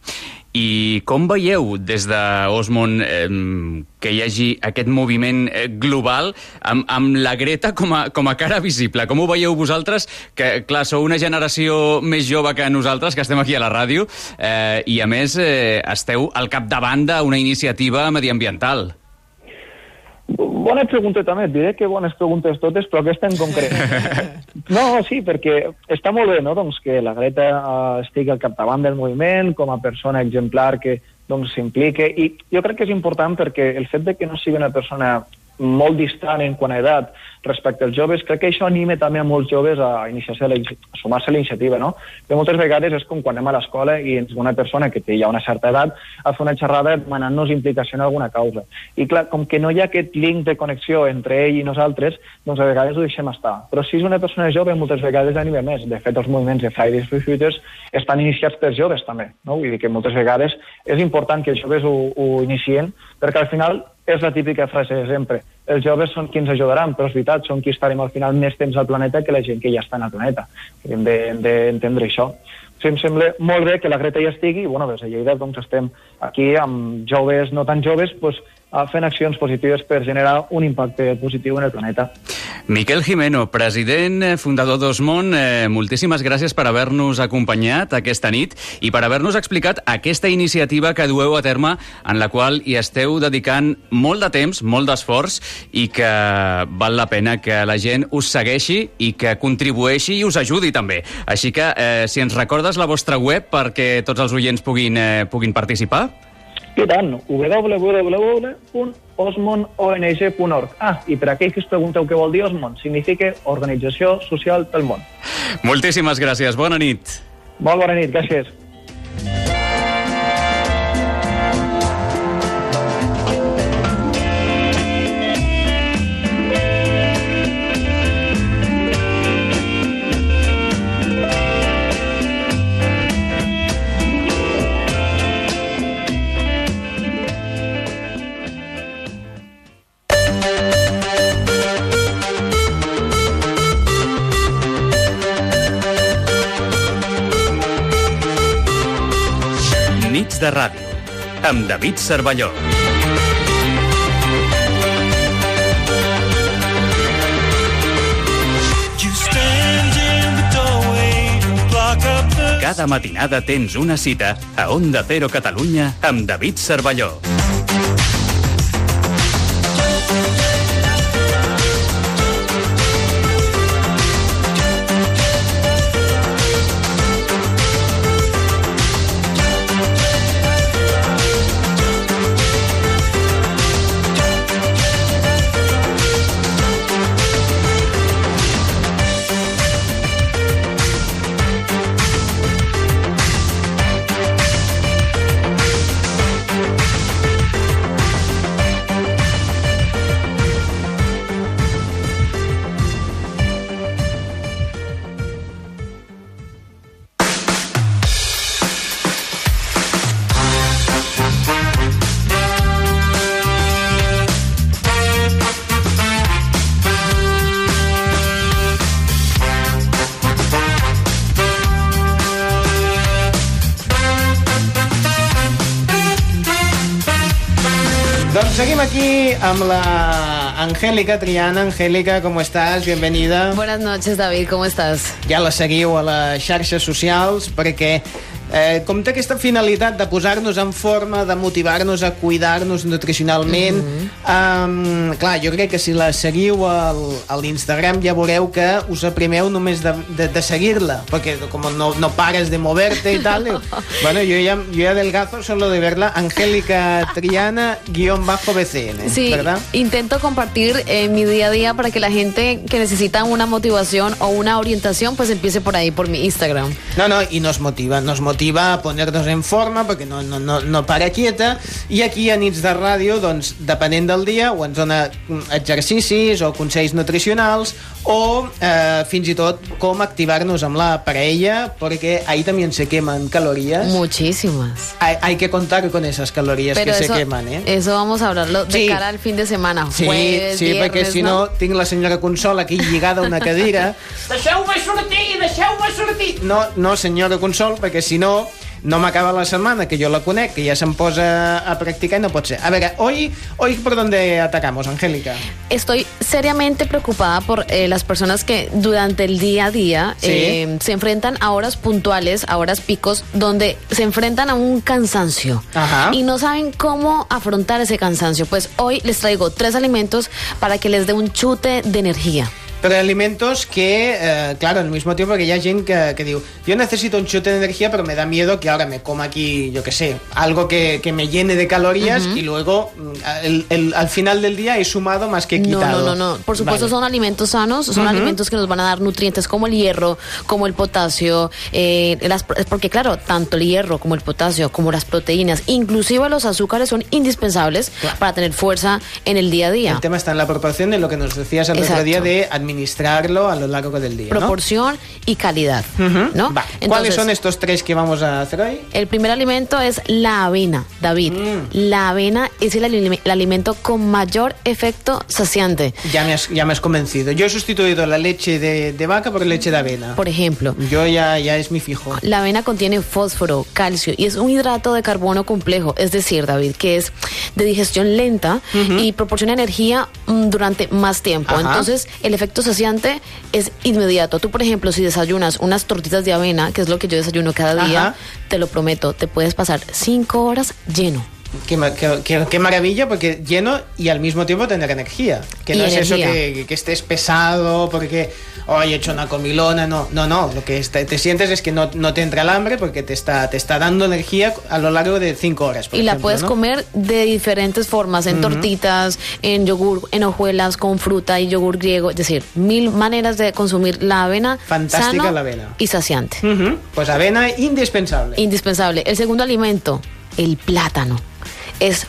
I com veieu des d'Osmon que hi hagi aquest moviment global amb la Greta com a cara visible? Com ho veieu vosaltres, que clar, sou una generació més jove que nosaltres, que estem aquí a la ràdio, i a més esteu al capdavant d'una iniciativa mediambiental? Bona pregunta també, et diré que bones preguntes totes, però aquesta en concret. No, sí, perquè està molt bé, no?, doncs, que la Greta estigui al capdavant del moviment, com a persona exemplar que doncs, s'implique, i jo crec que és important perquè el fet de que no sigui una persona molt distant en quant a edat respecte als joves, crec que això anima també a molts joves a sumar-se a la iniciativa, no? Que moltes vegades és com quan anem a l'escola i ens ve una persona que té ja una certa edat a fer una xerrada demanant-nos implicació en alguna causa. I clar, com que no hi ha aquest link de connexió entre ell i nosaltres, doncs a vegades ho deixem estar. Però si és una persona jove, moltes vegades anima més. De fet, els moviments de Fridays for Futures estan iniciats per joves també, no? Vull dir que moltes vegades és important que els joves ho inicien, perquè al final és la típica frase de sempre. Els joves són qui ens ajudaran, però és veritat, són qui estarem al final més temps al planeta que la gent que ja està en el planeta. Hem d'entendre això. O sigui, em sembla molt bé que la Greta ja estigui, i bueno, des de Lleida doncs, estem aquí amb joves, no tan joves, doncs, fent accions positives per generar un impacte positiu en el planeta. Miquel Gimeno, president, fundador d'Osmon, moltíssimes gràcies per haver-nos acompanyat aquesta nit i per haver-nos explicat aquesta iniciativa que dueu a terme, en la qual hi esteu dedicant molt de temps, molt d'esforç, i que val la pena que la gent us segueixi i que contribueixi i us ajudi també. Així que, si ens recordes la vostra web perquè tots els oients puguin participar? I tant, www.osmonog.org. I per aquells que us pregunteu què vol dir Osmon, significa Organització Social del Món. Moltíssimes gràcies, bona nit. Molt bona nit, gràcies. De ràdio, amb David Cervelló. Cada matinada tens una cita a Onda Cero Catalunya amb David Cervelló. Seguim aquí amb la Angélica Triana. Angélica, ¿cómo estás? Bienvenida. Buenas noches, David, ¿cómo estás? Ja la seguiu a les xarxes socials perquè com té aquesta finalitat de posar-nos en forma, de motivar-nos a cuidar-nos nutricionalment, clar, jo crec que si la seguiu a l'Instagram ja veureu que us aprimeu només de seguir-la, perquè com no pares de moverte y tal, bueno, yo ya adelgazo solo de verla. Angélica Triana _BCN, sí, ¿verdad? Intento compartir mi día a día para que la gente que necesita una motivación o una orientación pues empiece por ahí, por mi Instagram. No, y nos motiva a poner-nos en forma perquè no para quieta, i aquí a Nits de Ràdio, doncs, depenent del dia, o ens dona exercicis o consells nutricionals o fins i tot com activar-nos amb la parella, perquè ahí también se queman calorías. Muchísimas. Hay que contar con esas calorías. Pero que se queman, ¿eh? Eso vamos a hablarlo de cara al fin de semana. Sí, jueves, sí, viernes, perquè si no tinc la senyora Consol aquí lligada a una cadira. Deixeu-me sortir! No, senyora Consol, perquè si no m'acaba la setmana, que jo la conec, que ja se'm posa a practicar y no pot ser. A ver, hoy ¿por dónde atacamos, Angélica? Estoy seriamente preocupada por las personas que durante el día a día se enfrentan a horas puntuales, a horas picos, donde se enfrentan a un cansancio. Ajá. Y no saben cómo afrontar ese cansancio. Pues hoy les traigo 3 alimentos para que les dé un chute de energía. Pero alimentos que, claro, al mismo tiempo que ya hay gente que digo, yo necesito un chute de energía, pero me da miedo que ahora me coma aquí, yo qué sé, algo que me llene de calorías y luego al final del día he sumado más que quitado. No. Por supuesto, son alimentos sanos, son alimentos que nos van a dar nutrientes como el hierro, como el potasio, porque claro, tanto el hierro como el potasio, como las proteínas, inclusive los azúcares son indispensables para tener fuerza en el día a día. El tema está en la proporción de lo que nos decías el otro día de administrarlo a lo largo del día, proporción, ¿no? Y calidad, ¿no? Va. Entonces, ¿cuáles son estos 3 que vamos a hacer hoy? El primer alimento es la avena, David. La avena es el alimento con mayor efecto saciante. Ya me has convencido. Yo he sustituido la leche de vaca por leche de avena. Por ejemplo. Yo ya es mi fijo. La avena contiene fósforo, calcio y es un hidrato de carbono complejo, es decir, David, que es de digestión lenta y proporciona energía durante más tiempo. Entonces, el efecto saciante es inmediato. Tú, por ejemplo, si desayunas unas tortitas de avena, que es lo que yo desayuno cada día, te lo prometo, te puedes pasar 5 horas lleno. Qué maravilla, porque lleno y al mismo tiempo tener energía. Que no es eso que estés pesado porque hoy he hecho una comilona. No. Lo que te sientes es que no te entra el hambre porque te está dando energía a lo largo de 5 horas. Y la puedes comer de diferentes formas, en tortitas, en yogur, en hojuelas, con fruta y yogur griego. Es decir, 1000 maneras de consumir la avena. Fantástica sano la avena. Y saciante. Pues avena indispensable. Indispensable. El segundo alimento, el plátano. Es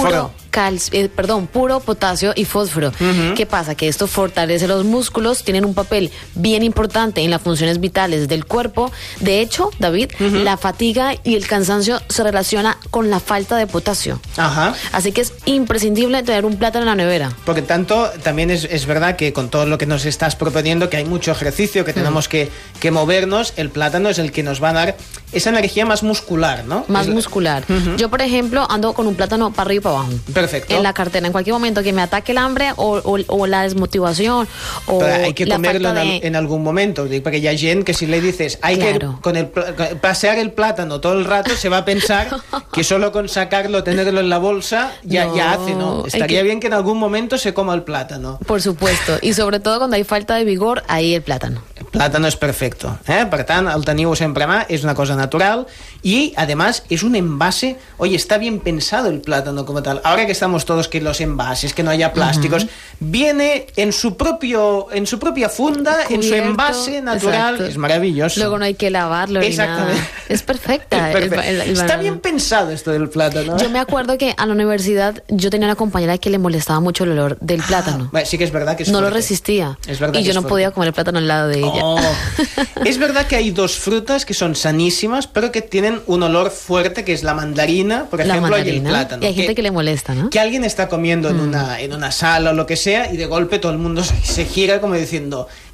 puro potasio y fósforo. ¿Qué pasa? Que esto fortalece los músculos, tienen un papel bien importante en las funciones vitales del cuerpo. De hecho, David, la fatiga y el cansancio se relaciona con la falta de potasio. Así que es imprescindible tener un plátano en la nevera. Porque también es verdad que con todo lo que nos estás proponiendo, que hay mucho ejercicio, que tenemos que movernos, el plátano es el que nos va a dar esa energía más muscular, ¿no? Más muscular. Yo, por ejemplo, ando con un plátano para arriba y para abajo. Perfecto. En la cartera, en cualquier momento que me ataque el hambre o la desmotivación o pero hay que la comerlo falta de... en algún momento, porque ya hay gente que si le dices hay que pasear el plátano todo el rato, se va a pensar que solo con sacarlo, tenerlo en la bolsa ya hace, ¿no? Estaría bien que en algún momento se coma el plátano. Por supuesto, y sobre todo cuando hay falta de vigor, ahí el plátano. El plátano es perfecto, per tant, el teniu sempre a mà, és una cosa natural y además es un envase. Oye, está bien pensado el plátano como tal. Ahora que estamos todos que los envases, que no haya plásticos, viene en su propia funda, cubierto, en su envase natural. Exacto. Es maravilloso. Luego no hay que lavarlo ni nada. Es perfecta. Está bien pensado esto del plátano. Yo me acuerdo que a la universidad yo tenía una compañera que le molestaba mucho el olor del plátano. Sí que es verdad que es no fuerte. Lo resistía. Es verdad y yo no podía comer el plátano al lado de ella. Es verdad que hay 2 frutas que son sanísimas, pero que tienen un olor fuerte, que es la mandarina, por ejemplo, y el plátano. Y hay gente que le molesta, ¿no? Que alguien está comiendo en una sala o lo que sea y de golpe todo el mundo se gira como diciendo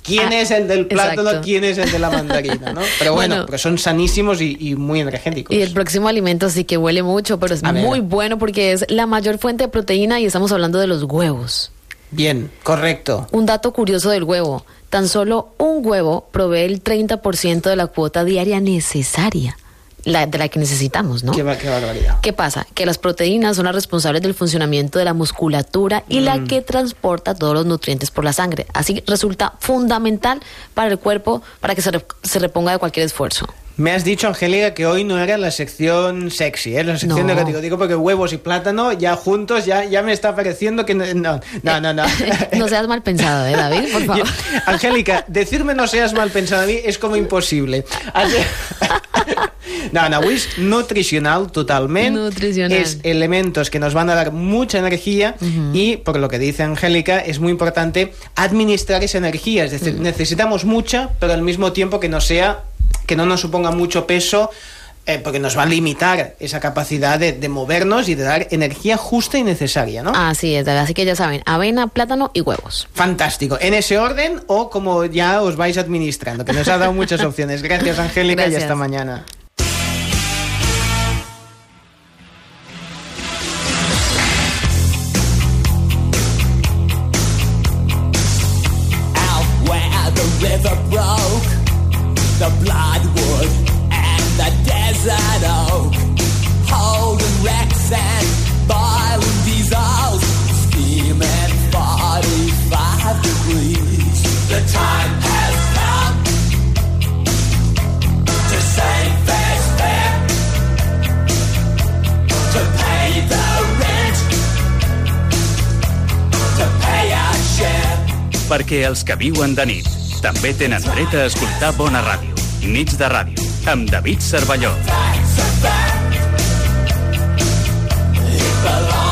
quién es el del plátano, quién es el de la mandarina, ¿no? Pero bueno, pero son sanísimos y muy energéticos. Y el próximo alimento sí que huele mucho, pero es muy bueno porque es la mayor fuente de proteína y estamos hablando de los huevos. Bien, correcto. Un dato curioso del huevo. Tan solo un huevo provee el 30% de la cuota diaria necesaria. De la que necesitamos, ¿no? Qué barbaridad. ¿Qué pasa? Que las proteínas son las responsables del funcionamiento de la musculatura y la que transporta todos los nutrientes por la sangre. Así resulta fundamental para el cuerpo para que se reponga de cualquier esfuerzo. Me has dicho, Angélica, que hoy no era la sección sexy, ¿eh? La sección negativa. Digo porque huevos y plátano ya juntos ya me está pareciendo que no. No seas mal pensado, David, por favor. Angélica, decirme no seas mal pensado a mí es como imposible. No, avui és nutricional totalment. Es elementos que nos van a dar mucha energía y, por lo que dice Angélica, es muy importante administrar esa energía. Es decir, necesitamos mucha, pero al mismo tiempo que no nos suponga mucho peso, porque nos va a limitar esa capacidad de movernos y de dar energía justa y necesaria, ¿no? Así es, así que ya saben, avena, plátano y huevos. Fantástico. ¿En ese orden o como ya os vais administrando? Que nos ha dado muchas opciones. Gracias, Angélica, y hasta mañana. River broke, the bloodwood and the desert oak, holding wrecks and boiling diesels, steaming 45 degrees. The time has come to save fair fare, to pay the rent, to pay our share. Perquè els que viuen de nit també tenen dret a escoltar bona ràdio. Nits de ràdio, amb David Cervelló.